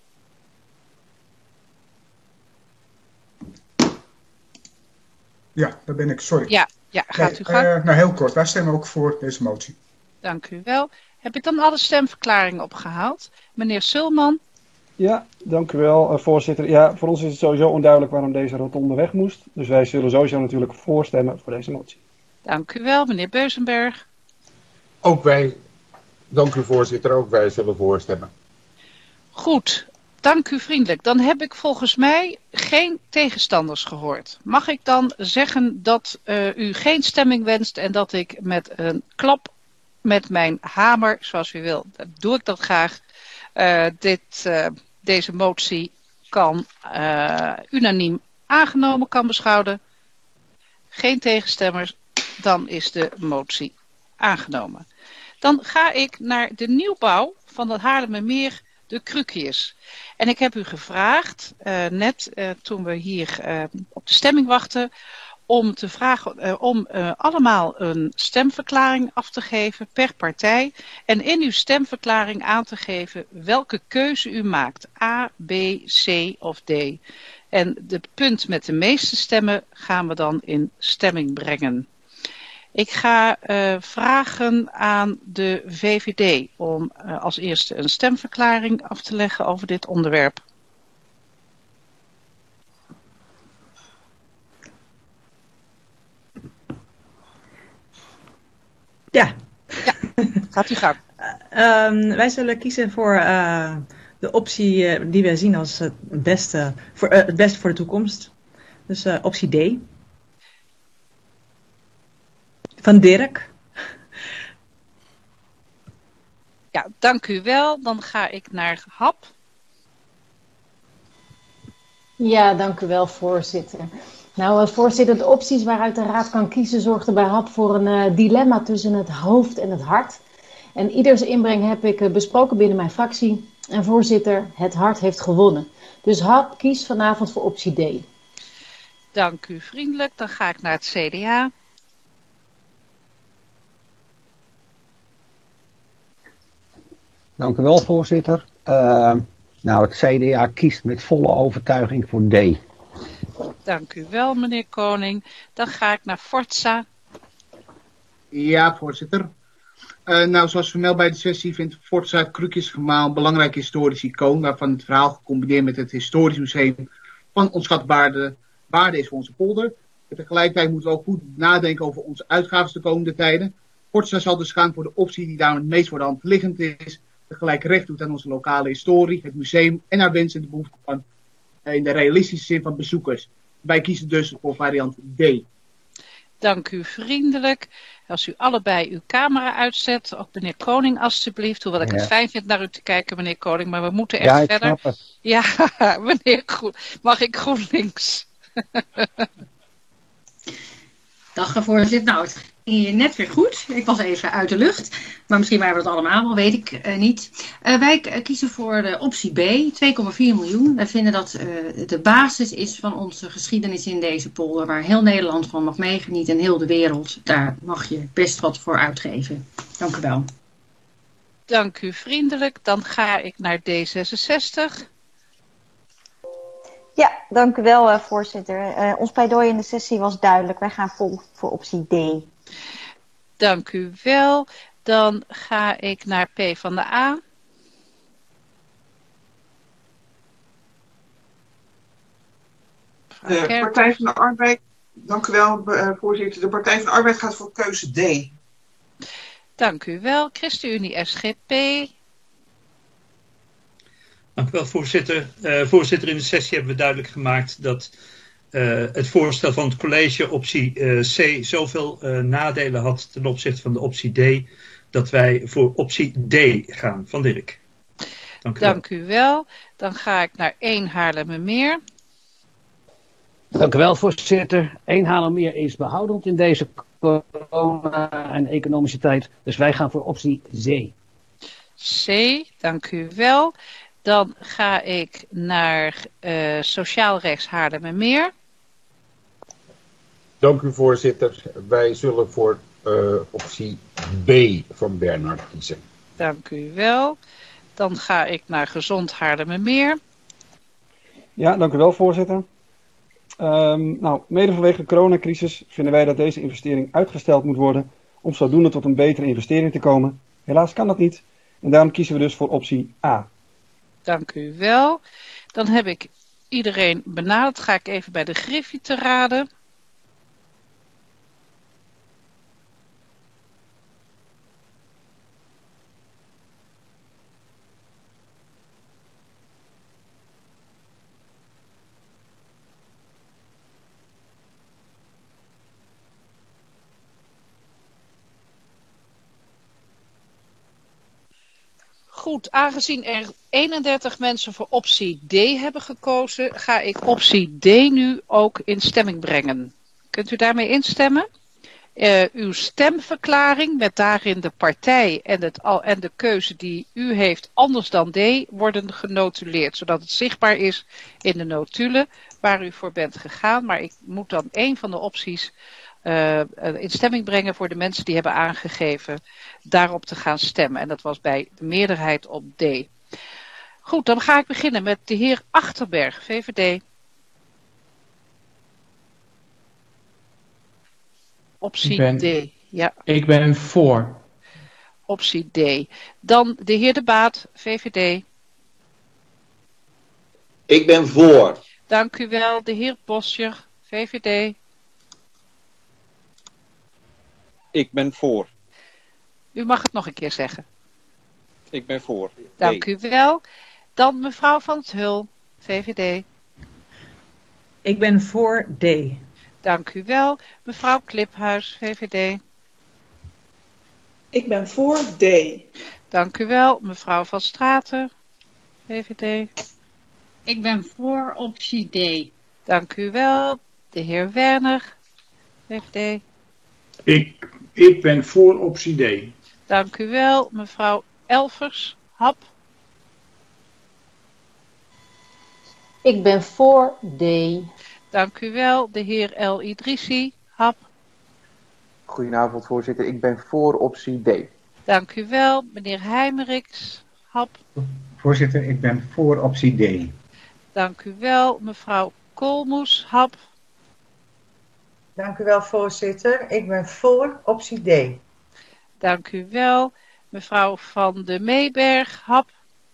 Ja, daar ben ik, sorry. Ja, gaat u gang. Nou, heel kort. Wij stemmen ook voor deze motie. Dank u wel. Heb ik dan alle stemverklaringen opgehaald? Meneer Sulman. Ja, dank u wel, voorzitter. Ja, voor ons is het sowieso onduidelijk waarom deze rotonde weg moest. Dus wij zullen sowieso natuurlijk voorstemmen voor deze motie. Dank u wel, meneer Beuzenberg. Ook wij, dank u voorzitter, ook wij zullen voorstemmen. Goed, dank u vriendelijk. Dan heb ik volgens mij geen tegenstanders gehoord. Mag ik dan zeggen dat u geen stemming wenst en dat ik met een klap met mijn hamer, zoals u wil, doe ik dat graag, deze motie kan unaniem aangenomen kan beschouwen. Geen tegenstemmers, dan is de motie aangenomen. Dan ga ik naar de nieuwbouw van het Haarlemmermeer, de Krukius. En ik heb u gevraagd, net toen we hier op de stemming wachten, om te vragen om allemaal een stemverklaring af te geven per partij. En in uw stemverklaring aan te geven welke keuze u maakt. A, B, C of D. En de punt met de meeste stemmen gaan we dan in stemming brengen. Ik ga vragen aan de VVD om als eerste een stemverklaring af te leggen over dit onderwerp. Ja. Gaat u gang. Wij zullen kiezen voor de optie die wij zien als het beste voor de toekomst. Dus optie D. Van Dirk. Ja, dank u wel. Dan ga ik naar Hap. Ja, dank u wel, voorzitter. Nou, voorzitter, de opties waaruit de Raad kan kiezen zorgden bij HAP voor een dilemma tussen het hoofd en het hart. En ieders inbreng heb ik besproken binnen mijn fractie. En voorzitter, het hart heeft gewonnen. Dus HAP kiest vanavond voor optie D. Dank u vriendelijk. Dan ga ik naar het CDA. Dank u wel, voorzitter. Het CDA kiest met volle overtuiging voor D. Dank u wel, meneer Koning. Dan ga ik naar Forza. Ja, voorzitter. Zoals vermeld bij de sessie vindt Forza Krukiusgemaal een belangrijk historisch icoon, waarvan het verhaal gecombineerd met het historisch museum van onschatbare waarde is voor onze polder. En tegelijkertijd moeten we ook goed nadenken over onze uitgaven de komende tijden. Forza zal dus gaan voor de optie die daar het meest voor de hand liggend is, tegelijk recht doet aan onze lokale historie, het museum en haar wensen en de behoeften van in de realistische zin van bezoekers. Wij kiezen dus voor variant D. Dank u vriendelijk. Als u allebei uw camera uitzet, ook meneer Koning alstublieft. Hoewel ik het fijn vind naar u te kijken, meneer Koning, maar we moeten echt ik verder. snap het. Ja, meneer mag ik GroenLinks? Dag voorzitter. Nou, het ging hier net weer goed. Ik was even uit de lucht. Maar misschien waren we dat allemaal wel, weet ik niet. Wij kiezen voor de optie B, 2,4 miljoen. Wij vinden dat de basis is van onze geschiedenis in deze polder. Waar heel Nederland van mag meegenieten en heel de wereld. Daar mag je best wat voor uitgeven. Dank u wel. Dank u vriendelijk. Dan ga ik naar D66. Ja, dank u wel, voorzitter. Ons pleidooi in de sessie was duidelijk. Wij gaan vol voor optie D. Dank u wel. Dan ga ik naar PvdA. De Partij van de Arbeid, dank u wel, voorzitter. De Partij van de Arbeid gaat voor keuze D. Dank u wel. ChristenUnie SGP. Dank u wel, voorzitter. Voorzitter, in de sessie hebben we duidelijk gemaakt dat het voorstel van het college optie C zoveel nadelen had ten opzichte van de optie D, dat wij voor optie D gaan. Van Dirk. Dank u wel. Dan ga ik naar 1 Haarlemmermeer. Dank u wel, voorzitter. 1 Haarlemmermeer is behoudend in deze corona- en economische tijd. Dus wij gaan voor optie C. C, dank u wel. Dan ga ik naar Sociaal Rechts Haarlemmermeer. Dank u, voorzitter. Wij zullen voor optie B van Bernhard kiezen. Dank u wel. Dan ga ik naar Gezond Haarlemmermeer. Ja, dank u wel, voorzitter. Mede vanwege de coronacrisis vinden wij dat deze investering uitgesteld moet worden om zodoende tot een betere investering te komen. Helaas kan dat niet en daarom kiezen we dus voor optie A. Dank u wel. Dan heb ik iedereen benaderd. Ga ik even bij de griffie te raden. Goed, aangezien er 31 mensen voor optie D hebben gekozen, ga ik optie D nu ook in stemming brengen. Kunt u daarmee instemmen? Uw stemverklaring met daarin de partij en de keuze die u heeft anders dan D worden genotuleerd, zodat het zichtbaar is in de notulen waar u voor bent gegaan. Maar ik moet dan één van de opties in stemming brengen voor de mensen die hebben aangegeven daarop te gaan stemmen. En dat was bij de meerderheid op D. Goed, dan ga ik beginnen met de heer Achterberg, VVD. Optie D. Ja. Ik ben voor. Optie D. Dan de heer De Baat, VVD. Ik ben voor. Dank u wel. De heer Bosjer, VVD. Ik ben voor. U mag het nog een keer zeggen. Ik ben voor. Dank u wel. Dan mevrouw Van 't Hul, VVD. Ik ben voor D. Dank u wel. Mevrouw Kliphuis, VVD. Ik ben voor D. Dank u wel. Mevrouw Van Straten, VVD. Ik ben voor optie D. Dank u wel. De heer Werner, VVD. Ik ben voor optie D. Dank u wel. Mevrouw Elvers, HAP. Ik ben voor D. Dank u wel. De heer El Idrissi, HAP. Goedenavond, voorzitter. Ik ben voor optie D. Dank u wel. Meneer Heimeriks, HAP. Voorzitter, ik ben voor optie D. Dank u wel. Mevrouw Koolmoes, HAP. Dank u wel, voorzitter. Ik ben voor optie D. Dank u wel. Mevrouw Van de Meeberg, HAP.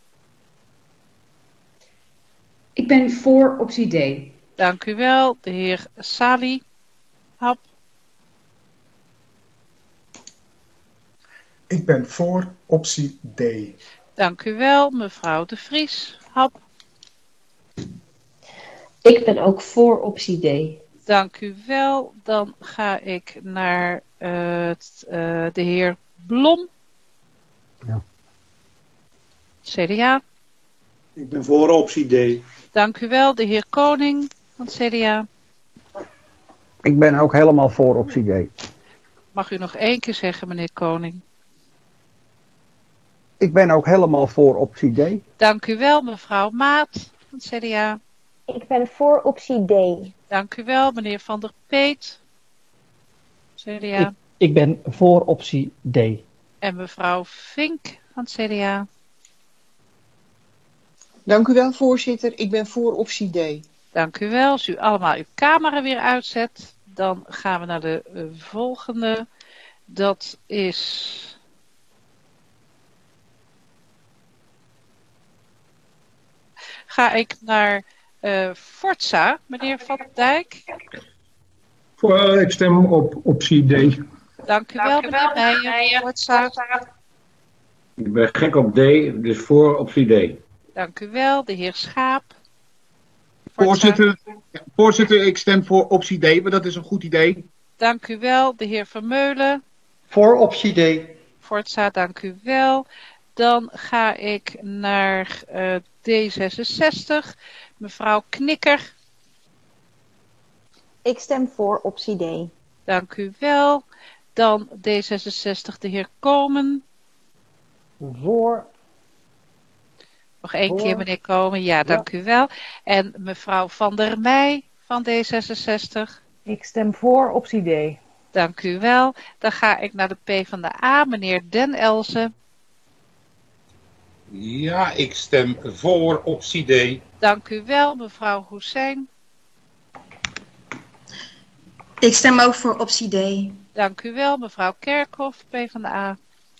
Ik ben voor optie D. Dank u wel. De heer Sali, HAP. Ik ben voor optie D. Dank u wel. Mevrouw De Vries, HAP. Ik ben ook voor optie D. Dank u wel. Dan ga ik naar de heer Blom. Ja. CDA. Ik ben voor optie D. Dank u wel. De heer Koning van het CDA. Ik ben ook helemaal voor optie D. Mag u nog 1 keer zeggen, meneer Koning? Ik ben ook helemaal voor optie D. Dank u wel, mevrouw Maat van het CDA. Ik ben voor optie D. Dank u wel, meneer Van der Peet. CDA. Ik ben voor optie D. En mevrouw Vink van het CDA. Dank u wel, voorzitter. Ik ben voor optie D. Dank u wel. Als u allemaal uw camera weer uitzet, dan gaan we naar de volgende. Dat is... Ga ik naar Forza, meneer Van Dijk. Ik stem op optie D. Dank u wel, meneer Meijer. Forza. Ik ben gek op D, dus voor optie D. Dank u wel, de heer Schaap. Voorzitter, ik stem voor optie D, maar dat is een goed idee. Dank u wel, de heer Vermeulen. Voor optie D. Forza, dank u wel. Dan ga ik naar D66. Mevrouw Knikker. Ik stem voor optie D. Dank u wel. Dan D66, de heer Komen. Voor. Nog 1 keer, meneer Komen. Ja, dank u wel. En mevrouw Van der Meij van D66. Ik stem voor optie D. Dank u wel. Dan ga ik naar de PvdA, meneer Den Elzen. Ja, ik stem voor optie D. Dank u wel, mevrouw Hoesijn. Ik stem ook voor optie D. Dank u wel, mevrouw Kerkhoff, PvdA.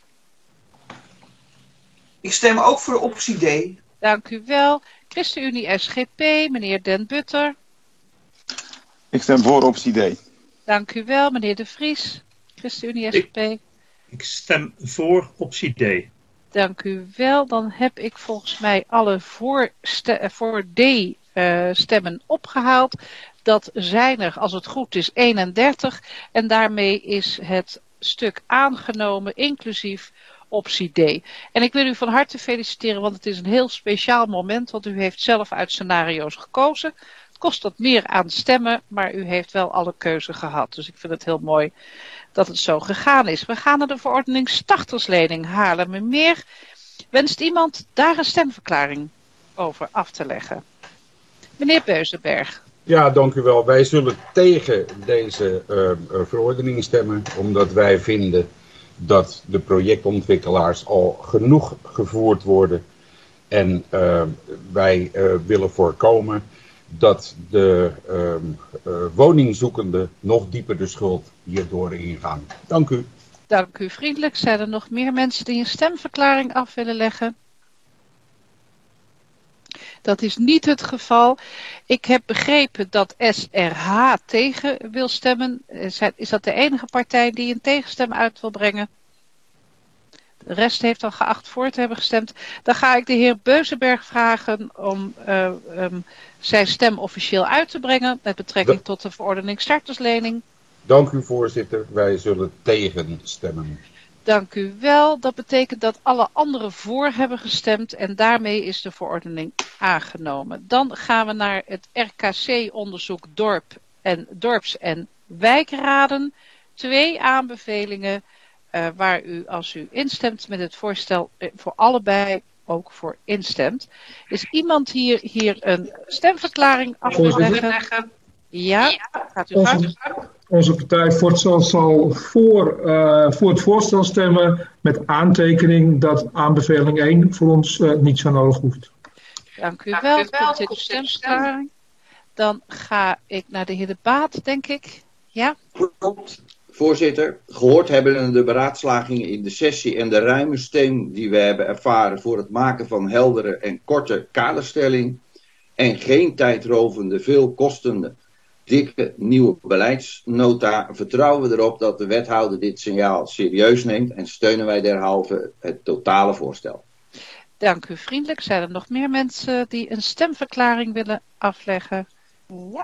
Ik stem ook voor optie D. Dank u wel. ChristenUnie SGP, meneer Den Butter. Ik stem voor optie D. Dank u wel, meneer De Vries. ChristenUnie SGP. Ik stem voor optie D. Dank u wel. Dan heb ik volgens mij alle voor D stemmen opgehaald. Dat zijn er, als het goed is, 31. En daarmee is het stuk aangenomen, inclusief optie D. En ik wil u van harte feliciteren, want het is een heel speciaal moment. Want u heeft zelf uit scenario's gekozen. Het kost wat meer aan stemmen, maar u heeft wel alle keuze gehad. Dus ik vind het heel mooi dat het zo gegaan is. We gaan naar de verordening starterslening Haarlemmermeer. Wenst iemand daar een stemverklaring over af te leggen? Meneer Beuzenberg. Ja, dank u wel. Wij zullen tegen deze verordening stemmen, omdat wij vinden dat de projectontwikkelaars al genoeg gevoerd worden. En wij willen voorkomen dat de woningzoekenden nog dieper de schuld hierdoor ingaan. Dank u. Dank u vriendelijk. Zijn er nog meer mensen die een stemverklaring af willen leggen? Dat is niet het geval. Ik heb begrepen dat SRH tegen wil stemmen. Is dat de enige partij die een tegenstem uit wil brengen? De rest heeft al geacht voor te hebben gestemd. Dan ga ik de heer Beuzenberg vragen om zijn stem officieel uit te brengen met betrekking tot de verordening starterslening. Dank u, voorzitter. Wij zullen tegen stemmen. Dank u wel. Dat betekent dat alle anderen voor hebben gestemd en daarmee is de verordening aangenomen. Dan gaan we naar het RKC-onderzoek dorps- en wijkraden. 2 aanbevelingen waar u, als u instemt met het voorstel, voor allebei ook voor instemt. Is iemand hier een stemverklaring af te leggen? Ja, gaat u gang. Onze partij Forza zal voor het voorstel stemmen met aantekening dat aanbeveling 1 voor ons niet zo nodig hoeft. Dank u wel. Komt dit de stemverklaring? Dan ga ik naar de heer De Baat, denk ik. Ja? Klopt. Voorzitter, gehoord hebben de beraadslagingen in de sessie en de ruime steun die we hebben ervaren voor het maken van heldere en korte kaderstelling en geen tijdrovende, veel kostende, dikke nieuwe beleidsnota, vertrouwen we erop dat de wethouder dit signaal serieus neemt en steunen wij derhalve het totale voorstel. Dank u vriendelijk. Zijn er nog meer mensen die een stemverklaring willen afleggen? Ja.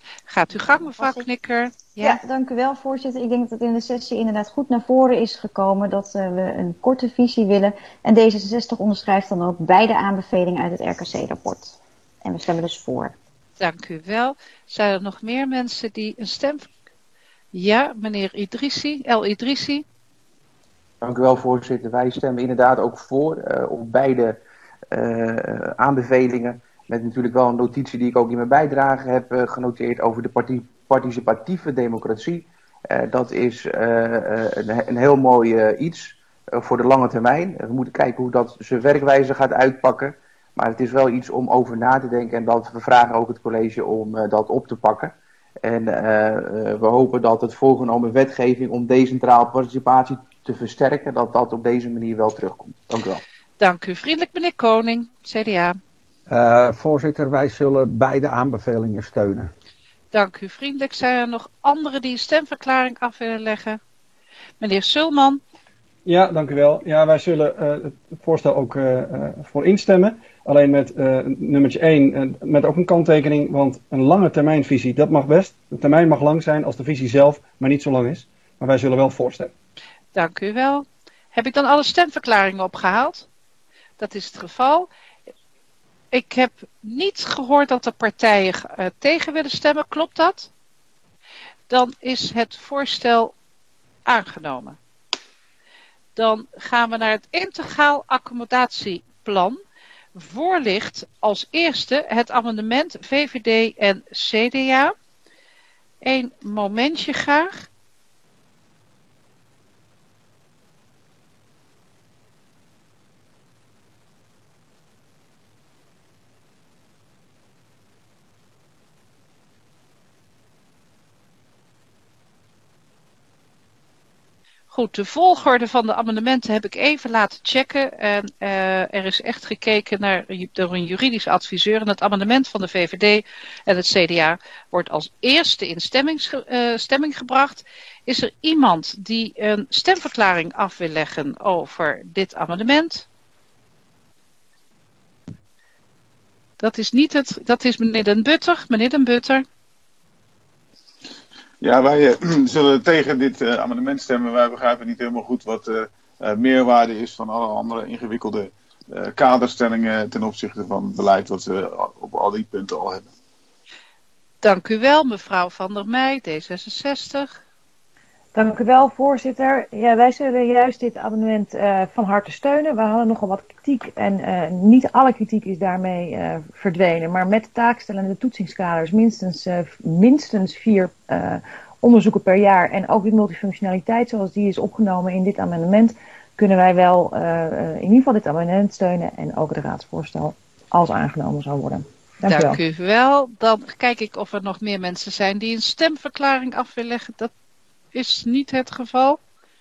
Gaat uw gang, mevrouw Knikker. Ja, dank u wel, voorzitter. Ik denk dat het in de sessie inderdaad goed naar voren is gekomen dat we een korte visie willen. En D66 onderschrijft dan ook beide aanbevelingen uit het RKC-rapport. En we stemmen dus voor. Dank u wel. Zijn er nog meer mensen die een stem... Ja, meneer Idrissi, El Idrissi. Dank u wel, voorzitter. Wij stemmen inderdaad ook voor op beide aanbevelingen. Met natuurlijk wel een notitie die ik ook in mijn bijdrage heb genoteerd over de participatieve democratie. Dat is een heel mooi iets voor de lange termijn. We moeten kijken hoe dat zijn werkwijze gaat uitpakken. Maar het is wel iets om over na te denken en we vragen ook het college om dat op te pakken. En we hopen dat het voorgenomen wetgeving om decentrale participatie te versterken, dat dat op deze manier wel terugkomt. Dank u wel. Dank u vriendelijk, meneer Koning, CDA. Voorzitter, wij zullen beide aanbevelingen steunen. Dank u vriendelijk. Zijn er nog anderen die een stemverklaring af willen leggen? Meneer Sulman. Ja, dank u wel. Ja, wij zullen het voorstel ook voor instemmen. Alleen met nummertje 1, met ook een kanttekening, want een lange termijnvisie, dat mag best. De termijn mag lang zijn als de visie zelf maar niet zo lang is. Maar wij zullen wel voorstemmen. Dank u wel. Heb ik dan alle stemverklaringen opgehaald? Dat is het geval. Ik heb niet gehoord dat de partijen tegen willen stemmen. Klopt dat? Dan is het voorstel aangenomen. Dan gaan we naar het integraal accommodatieplan. Voor ligt als eerste het amendement VVD en CDA. Eén momentje graag. Goed, de volgorde van de amendementen heb ik even laten checken. En er is echt gekeken door een juridisch adviseur. En het amendement van de VVD en het CDA wordt als eerste in stemming gebracht. Is er iemand die een stemverklaring af wil leggen over dit amendement? Dat is meneer Den Butter. Meneer Den Butter. Ja, wij zullen tegen dit amendement stemmen. Wij begrijpen niet helemaal goed wat de meerwaarde is van alle andere ingewikkelde kaderstellingen ten opzichte van het beleid wat we op al die punten al hebben. Dank u wel, mevrouw Van der Meij, D66. Dank u wel, voorzitter. Ja, wij zullen juist dit amendement van harte steunen. We hadden nogal wat kritiek en niet alle kritiek is daarmee verdwenen. Maar met de taakstellende en de toetsingskaders minstens 4 onderzoeken per jaar en ook de multifunctionaliteit zoals die is opgenomen in dit amendement, kunnen wij wel in ieder geval dit amendement steunen en ook het raadsvoorstel als aangenomen zal worden. Dank u wel. Dan kijk ik of er nog meer mensen zijn die een stemverklaring af willen leggen. Dat is niet het geval.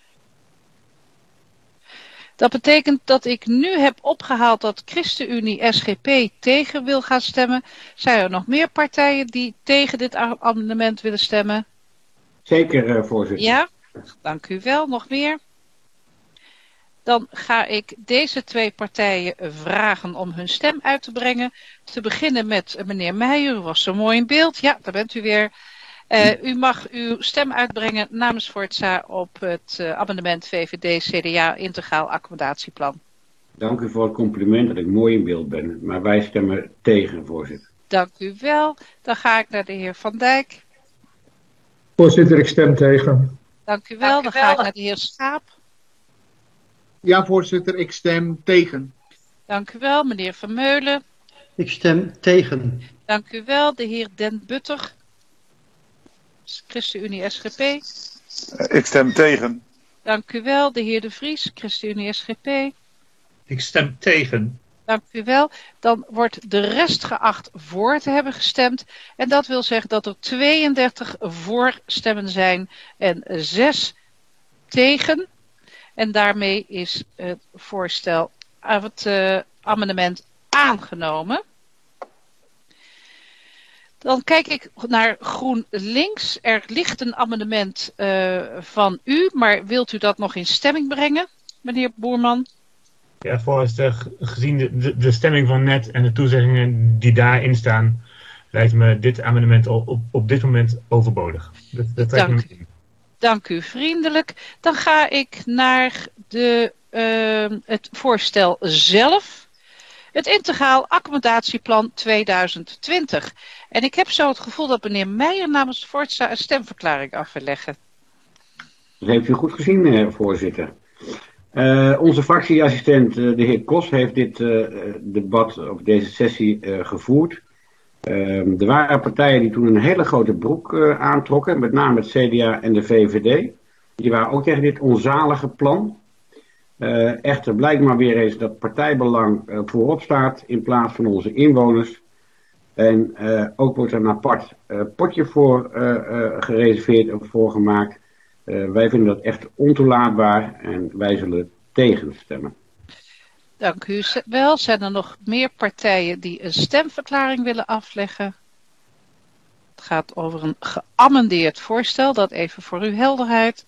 Dat betekent dat ik nu heb opgehaald dat ChristenUnie SGP tegen wil gaan stemmen. Zijn er nog meer partijen die tegen dit amendement willen stemmen? Zeker, voorzitter. Ja, dank u wel. Nog meer? Dan ga ik deze 2 partijen vragen om hun stem uit te brengen. Te beginnen met meneer Meijer. U was zo mooi in beeld. Ja, daar bent u weer. U mag uw stem uitbrengen namens Forza op het amendement VVD-CDA integraal accommodatieplan. Dank u voor het compliment dat ik mooi in beeld ben. Maar wij stemmen tegen, voorzitter. Dank u wel. Dan ga ik naar de heer Van Dijk. Voorzitter, ik stem tegen. Dank u wel. Dan ga ik naar de heer Schaap. Ja, voorzitter, ik stem tegen. Dank u wel. Meneer Vermeulen. Ik stem tegen. Dank u wel. De heer Den Butter. ChristenUnie SGP. Ik stem tegen. Dank u wel. De heer De Vries, ChristenUnie SGP. Ik stem tegen. Dank u wel. Dan wordt de rest geacht voor te hebben gestemd. En dat wil zeggen dat er 32 voorstemmen zijn en 6 tegen. En daarmee is het voorstel, het amendement aangenomen. Dan kijk ik naar GroenLinks. Er ligt een amendement van u, maar wilt u dat nog in stemming brengen, meneer Boerman? Ja, voorzitter, gezien de stemming van net en de toezeggingen die daarin staan, lijkt me dit amendement al op dit moment overbodig. Dat lijkt me... Dank u vriendelijk. Dan ga ik naar het voorstel zelf. Het integraal accommodatieplan 2020. En ik heb zo het gevoel dat meneer Meijer namens Forza een stemverklaring af wil leggen. Dat heeft u goed gezien, voorzitter. Onze fractieassistent, de heer Kos, heeft dit debat of deze sessie gevoerd. Er waren partijen die toen een hele grote broek aantrokken, met name het CDA en de VVD. Die waren ook tegen dit onzalige plan. Echter blijkt maar weer eens dat partijbelang voorop staat in plaats van onze inwoners. En ook wordt er een apart potje voor gereserveerd of voor gemaakt. Wij vinden dat echt ontoelaatbaar en wij zullen tegenstemmen. Dank u wel. Zijn er nog meer partijen die een stemverklaring willen afleggen? Het gaat over een geamendeerd voorstel, dat even voor uw helderheid.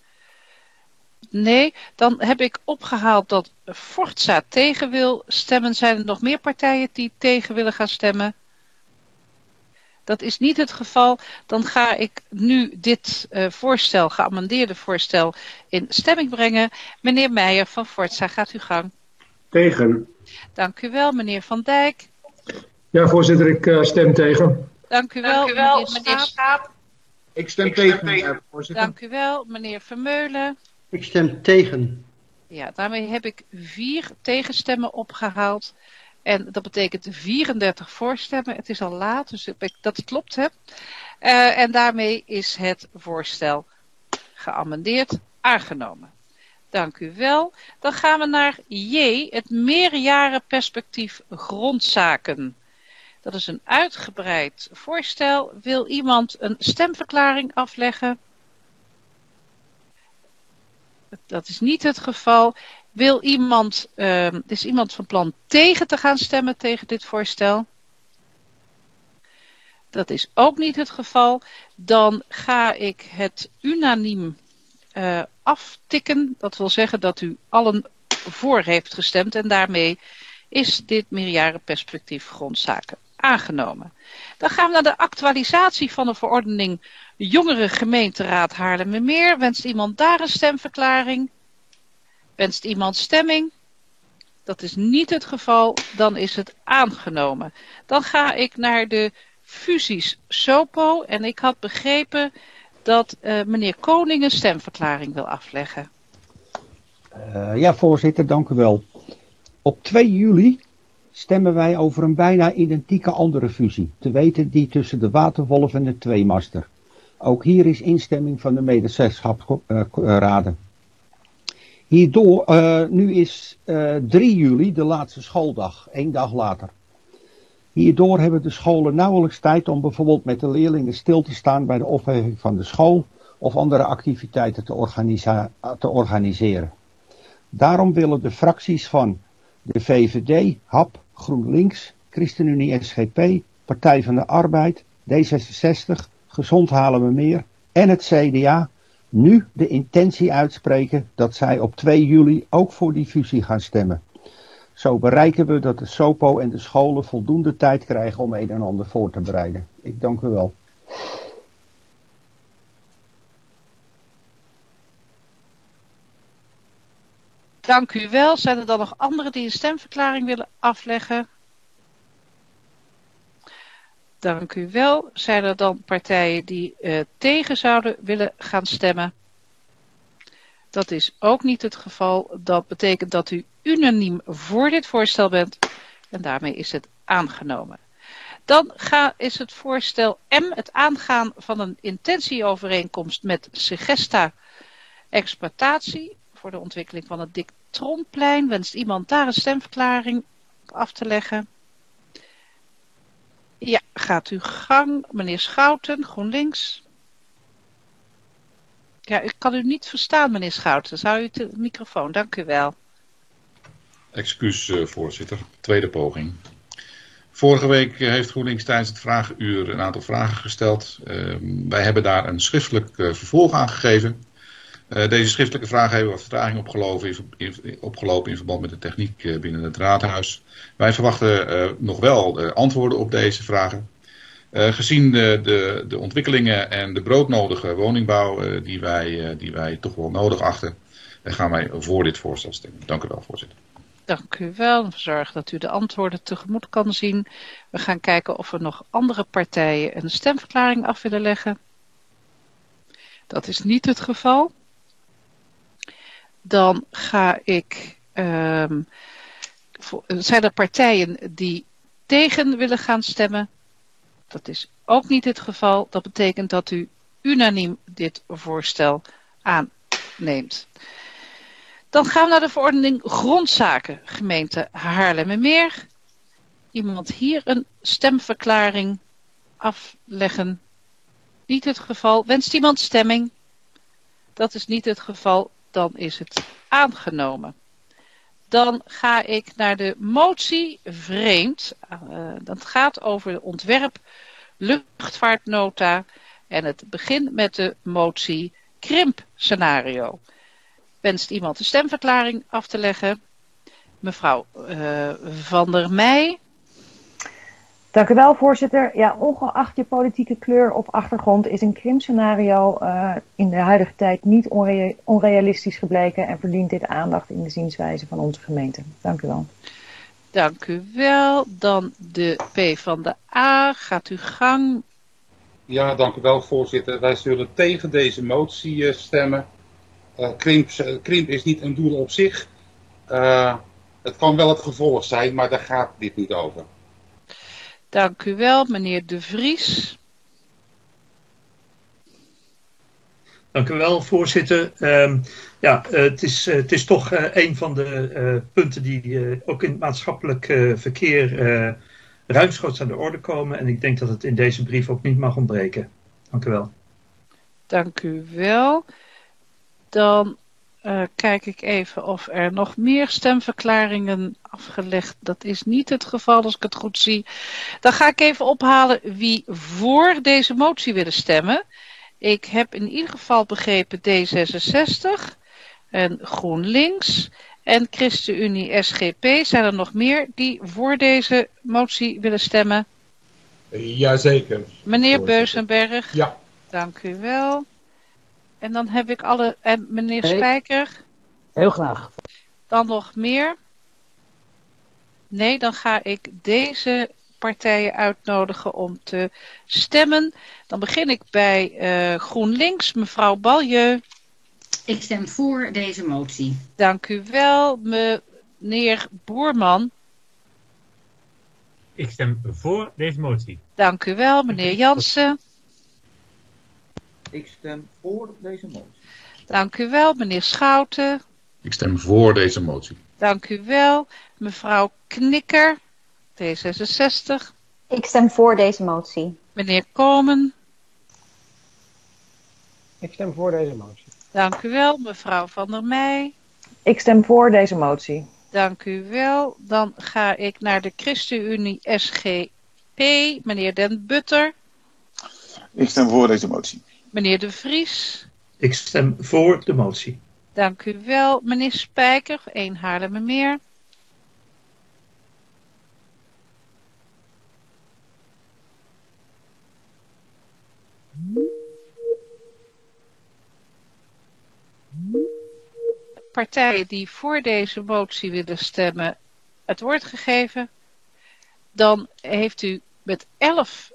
Nee, dan heb ik opgehaald dat Forza tegen wil stemmen. Zijn er nog meer partijen die tegen willen gaan stemmen? Dat is niet het geval. Dan ga ik nu dit voorstel, geamendeerde voorstel, in stemming brengen. Meneer Meijer van Forza, gaat uw gang. Tegen. Dank u wel, meneer Van Dijk. Ja, voorzitter, ik stem tegen. Dank u wel, meneer Schaap. Ik stem tegen, voorzitter. Dank u wel, meneer Vermeulen. Ik stem tegen. Ja, daarmee heb ik 4 tegenstemmen opgehaald. En dat betekent 34 voorstemmen. Het is al laat, dus dat klopt, hè. En daarmee is het voorstel geamendeerd aangenomen. Dank u wel. Dan gaan we naar J, het meerjarenperspectief grondzaken. Dat is een uitgebreid voorstel. Wil iemand een stemverklaring afleggen? Dat is niet het geval. Is iemand van plan tegen te gaan stemmen tegen dit voorstel? Dat is ook niet het geval. Dan ga ik het unaniem aftikken. Dat wil zeggen dat u allen voor heeft gestemd. En daarmee is dit meerjarenperspectief grondzaken aangenomen. Dan gaan we naar de actualisatie van de verordening Jongerengemeenteraad Haarlemmermeer. Wenst iemand daar een stemverklaring? Wenst iemand stemming? Dat is niet het geval. Dan is het aangenomen. Dan ga ik naar de fusies SOPO. En ik had begrepen dat meneer Koning een stemverklaring wil afleggen. Ja, voorzitter, dank u wel. Op 2 juli stemmen wij over een bijna identieke andere fusie. Te weten die tussen de Waterwolf en de Tweemaster. Ook hier is instemming van de medezeggenschapsraden. Hierdoor, nu is 3 juli de laatste schooldag, 1 dag later. Hierdoor hebben de scholen nauwelijks tijd om bijvoorbeeld met de leerlingen stil te staan bij de opheffing van de school of andere activiteiten te organiseren. Daarom willen de fracties van de VVD, HAP, GroenLinks, ChristenUnie SGP, Partij van de Arbeid, D66, Gezond Haarlemmermeer en het CDA nu de intentie uitspreken dat zij op 2 juli ook voor die fusie gaan stemmen. Zo bereiken we dat de SOPO en de scholen voldoende tijd krijgen om een en ander voor te bereiden. Ik dank u wel. Dank u wel. Zijn er dan nog anderen die een stemverklaring willen afleggen? Dank u wel. Zijn er dan partijen die tegen zouden willen gaan stemmen? Dat is ook niet het geval. Dat betekent dat u unaniem voor dit voorstel bent. En daarmee is het aangenomen. Dan is het voorstel M, het aangaan van een intentieovereenkomst met Segesta Exploitatie voor de ontwikkeling van het Diktronplein. Wenst iemand daar een stemverklaring af te leggen? Ja, gaat uw gang. Meneer Schouten, GroenLinks. Ja, ik kan u niet verstaan, meneer Schouten. Zou u de microfoon, dank u wel. Excuus, voorzitter. Tweede poging. Vorige week heeft GroenLinks tijdens het vragenuur een aantal vragen gesteld. Wij hebben daar een schriftelijk vervolg aan gegeven. Deze schriftelijke vragen hebben wat vertraging opgelopen in verband met de techniek binnen het raadhuis. Wij verwachten nog wel antwoorden op deze vragen. Gezien de ontwikkelingen en de broodnodige woningbouw die wij toch wel nodig achten, gaan wij voor dit voorstel stemmen. Dank u wel, voorzitter. Dank u wel. We zorgen dat u de antwoorden tegemoet kan zien. We gaan kijken of er nog andere partijen een stemverklaring af willen leggen. Dat is niet het geval. Dan ga ik... zijn er partijen die tegen willen gaan stemmen? Dat is ook niet het geval. Dat betekent dat u unaniem dit voorstel aanneemt. Dan gaan we naar de verordening grondzaken gemeente Haarlemmermeer. Iemand hier een stemverklaring afleggen? Niet het geval. Wenst iemand stemming? Dat is niet het geval. Dan is het aangenomen. Dan ga ik naar de motie vreemd. Dat gaat over de ontwerp luchtvaartnota. En het begint met de motie krimpscenario. Wenst iemand een stemverklaring af te leggen? Mevrouw Van der Meij. Dank u wel, voorzitter. Ja, ongeacht je politieke kleur of achtergrond is een krimpscenario in de huidige tijd niet onrealistisch gebleken en verdient dit aandacht in de zienswijze van onze gemeente. Dank u wel. Dank u wel. Dan de PvdA. Gaat uw gang. Ja, dank u wel, voorzitter. Wij zullen tegen deze motie stemmen. Krimp is niet een doel op zich. Het kan wel het gevolg zijn, maar daar gaat dit niet over. Dank u wel, meneer De Vries. Dank u wel, voorzitter. Het is toch een van de punten die ook in het maatschappelijk verkeer ruimschoots aan de orde komen. En ik denk dat het in deze brief ook niet mag ontbreken. Dank u wel. Dank u wel. Dan kijk ik even of er nog meer stemverklaringen afgelegd. Dat is niet het geval als ik het goed zie. Dan ga ik even ophalen wie voor deze motie willen stemmen. Ik heb in ieder geval begrepen D66 en GroenLinks en ChristenUnie SGP. Zijn er nog meer die voor deze motie willen stemmen? Jazeker. Meneer Beuzenberg. Ja. Dank u wel. En dan heb ik alle... En meneer Spijker? Heel graag. Dan nog meer? Nee, dan ga ik deze partijen uitnodigen om te stemmen. Dan begin ik bij GroenLinks. Mevrouw Balje. Ik stem voor deze motie. Dank u wel. Meneer Boerman. Ik stem voor deze motie. Dank u wel. Meneer Jansen. Ik stem voor deze motie. Dank u wel. Meneer Schouten. Ik stem voor deze motie. Dank u wel. Mevrouw Knikker, D66. Ik stem voor deze motie. Meneer Komen. Ik stem voor deze motie. Dank u wel. Mevrouw Van der Meij. Ik stem voor deze motie. Dank u wel. Dan ga ik naar de ChristenUnie SGP. Meneer Den Butter. Ik stem voor deze motie. Meneer De Vries. Ik stem voor de motie. Dank u wel. Meneer Spijker, 1 Haarlemmermeer. Partijen die voor deze motie willen stemmen het woord gegeven. Dan heeft u met 11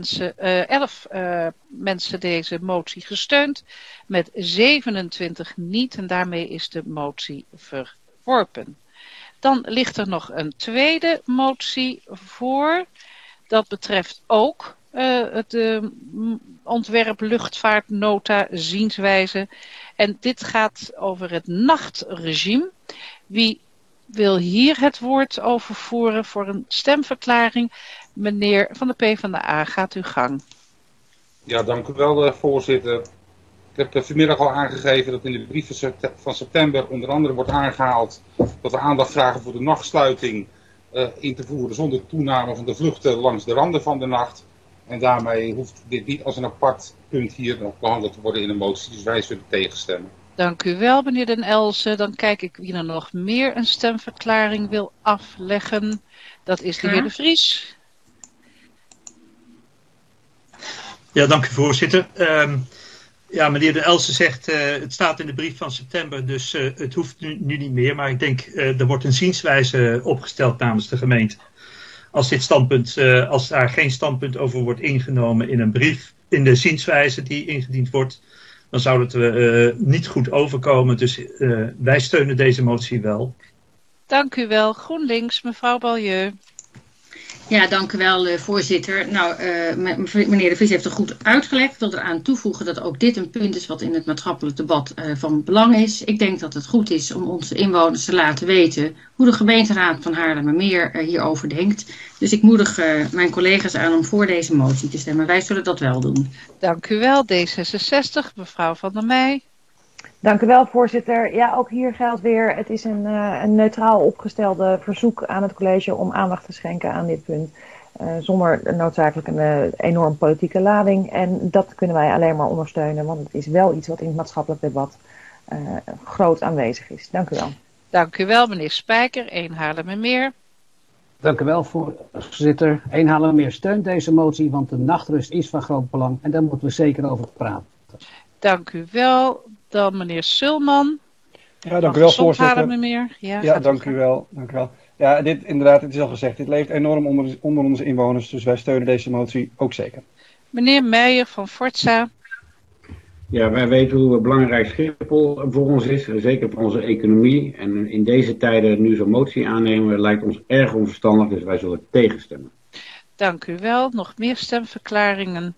mensen deze motie gesteund, met 27 niet en daarmee is de motie verworpen. Dan ligt er nog een tweede motie voor. Dat betreft ook het ontwerp luchtvaartnota zienswijze. En dit gaat over het nachtregime. Wie wil hier het woord over voeren voor een stemverklaring? Meneer van de PvdA, gaat uw gang. Ja, dank u wel, voorzitter. Ik heb vanmiddag al aangegeven dat in de brief van september onder andere wordt aangehaald dat we aandacht vragen voor de nachtsluiting in te voeren zonder toename van de vluchten langs de randen van de nacht. En daarmee hoeft dit niet als een apart punt hier nog behandeld te worden in een motie, dus wij zullen tegenstemmen. Dank u wel, meneer Den Elzen. Dan kijk ik wie er nog meer een stemverklaring wil afleggen. Dat is de heer De Vries. Ja, dank u voorzitter. Ja, meneer De Elsen zegt, het staat in de brief van september, dus het hoeft nu niet meer. Maar ik denk, er wordt een zienswijze opgesteld namens de gemeente. Als daar geen standpunt over wordt ingenomen in een brief, in de zienswijze die ingediend wordt, dan zou het niet goed overkomen. Dus wij steunen deze motie wel. Dank u wel. GroenLinks, mevrouw Balieu. Ja, dank u wel, voorzitter. Nou, meneer De Vries heeft er goed uitgelegd. Ik wil eraan toevoegen dat ook dit een punt is wat in het maatschappelijk debat van belang is. Ik denk dat het goed is om onze inwoners te laten weten hoe de gemeenteraad van Haarlemmermeer hierover denkt. Dus ik moedig mijn collega's aan om voor deze motie te stemmen. Wij zullen dat wel doen. Dank u wel, D66, mevrouw Van der Meij. Dank u wel, voorzitter. Ja, ook hier geldt weer, het is een neutraal opgestelde verzoek aan het college om aandacht te schenken aan dit punt. Zonder noodzakelijk een enorm politieke lading. En dat kunnen wij alleen maar ondersteunen, want het is wel iets wat in het maatschappelijk debat groot aanwezig is. Dank u wel. Dank u wel, meneer Spijker, 1 Haarlemmermeer. Dank u wel, voorzitter. 1 Haarlemmermeer steunt deze motie, want de nachtrust is van groot belang en daar moeten we zeker over praten. Dank u wel. Dan meneer Sulman. Ja, dank u wel, voorzitter. Ja, dank u wel. Dank u wel. Ja, dit inderdaad, het is al gezegd, dit leeft enorm onder onze inwoners, dus wij steunen deze motie ook zeker. Meneer Meijer van Forza. Ja, wij weten hoe belangrijk Schiphol voor ons is, zeker voor onze economie. En in deze tijden nu zo'n motie aannemen lijkt ons erg onverstandig, dus wij zullen tegenstemmen. Dank u wel. Nog meer stemverklaringen?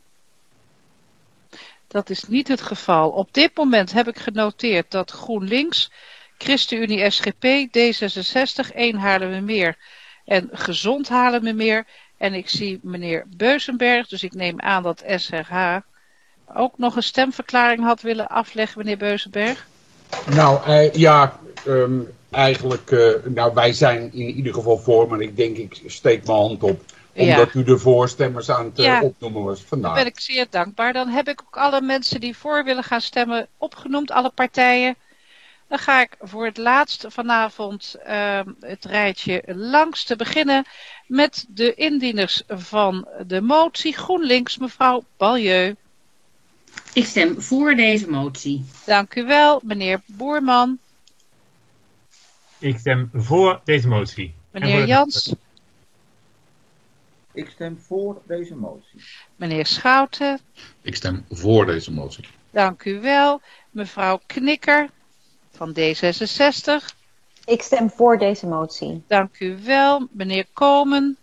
Dat is niet het geval. Op dit moment heb ik genoteerd dat GroenLinks, ChristenUnie SGP, D66, 1 Haarlemmermeer en Gezond Haarlemmermeer. En ik zie meneer Beuzenberg, dus ik neem aan dat SRH ook nog een stemverklaring had willen afleggen, meneer Beuzenberg. Nou, eigenlijk, wij zijn in ieder geval voor, maar ik denk ik steek mijn hand op. Omdat u de voorstemmers aan het opnoemen was. Vandaar. Dan ben ik zeer dankbaar. Dan heb ik ook alle mensen die voor willen gaan stemmen opgenoemd, alle partijen. Dan ga ik voor het laatst vanavond het rijtje langs te beginnen met de indieners van de motie. GroenLinks, mevrouw Balieu. Ik stem voor deze motie. Dank u wel, meneer Boerman. Ik stem voor deze motie. Meneer Jans. Ik stem voor deze motie. Meneer Schouten. Ik stem voor deze motie. Dank u wel. Mevrouw Knikker van D66. Ik stem voor deze motie. Dank u wel. Meneer Komen.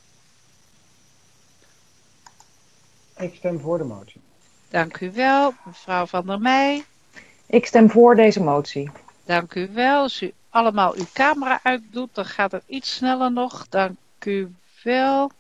Ik stem voor de motie. Dank u wel. Mevrouw Van der Meij. Ik stem voor deze motie. Dank u wel. Als u allemaal uw camera uitdoet, dan gaat het iets sneller nog. Dank u wel.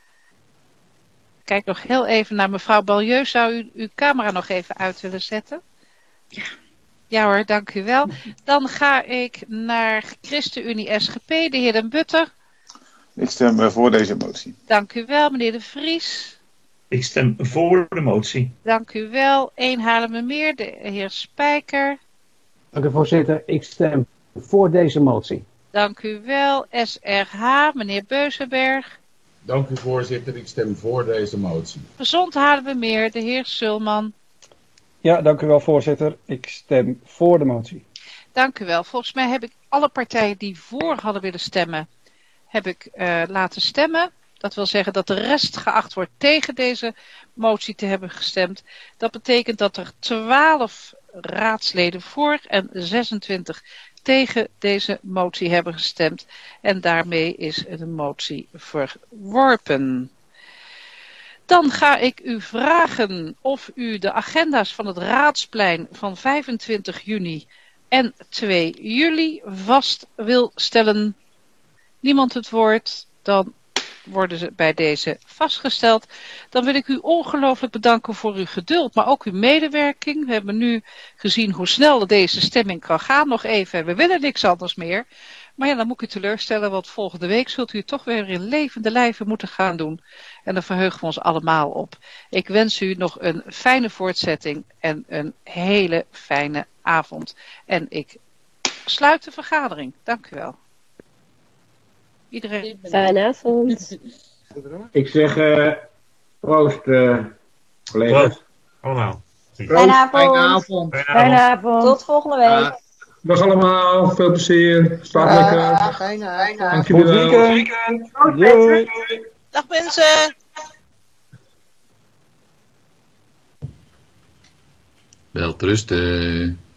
Kijk nog heel even naar mevrouw Balieu. Zou u uw camera nog even uit willen zetten? Ja. Ja hoor, dank u wel. Dan ga ik naar ChristenUnie SGP, de heer Den Butter. Ik stem voor deze motie. Dank u wel, meneer De Vries. Ik stem voor de motie. Dank u wel. 1 Haarlemmermeer, de heer Spijker. Dank u, voorzitter. Ik stem voor deze motie. Dank u wel. SRH, meneer Beuzenberg. Dank u, voorzitter. Ik stem voor deze motie. Gezond Haarlemmermeer, de heer Sulman. Ja, dank u wel, voorzitter. Ik stem voor de motie. Dank u wel. Volgens mij heb ik alle partijen die voor hadden willen stemmen, heb ik laten stemmen. Dat wil zeggen dat de rest geacht wordt tegen deze motie te hebben gestemd. Dat betekent dat er 12 raadsleden voor en 26 tegen deze motie hebben gestemd. En daarmee is de motie verworpen. Dan ga ik u vragen of u de agenda's van het Raadsplein van 25 juni en 2 juli vast wil stellen. Niemand het woord, dan worden ze bij deze vastgesteld. Dan wil ik u ongelooflijk bedanken voor uw geduld, maar ook uw medewerking. We hebben nu gezien hoe snel deze stemming kan gaan. Nog even, we willen niks anders meer. Maar ja, dan moet ik u teleurstellen, want volgende week zult u het toch weer in levende lijven moeten gaan doen. En daar verheugen we ons allemaal op. Ik wens u nog een fijne voortzetting en een hele fijne avond. En ik sluit de vergadering. Dank u wel. Iedereen. Fijne avond. Ik zeg proost Collega's. Allemaal. Fijne avond. Fijne avond. Tot volgende week. Dag allemaal, veel plezier. Slaap lekker. Fijne avond. Dank jullie wel. Goed weekend. Doei. Dag mensen. Wel rusten.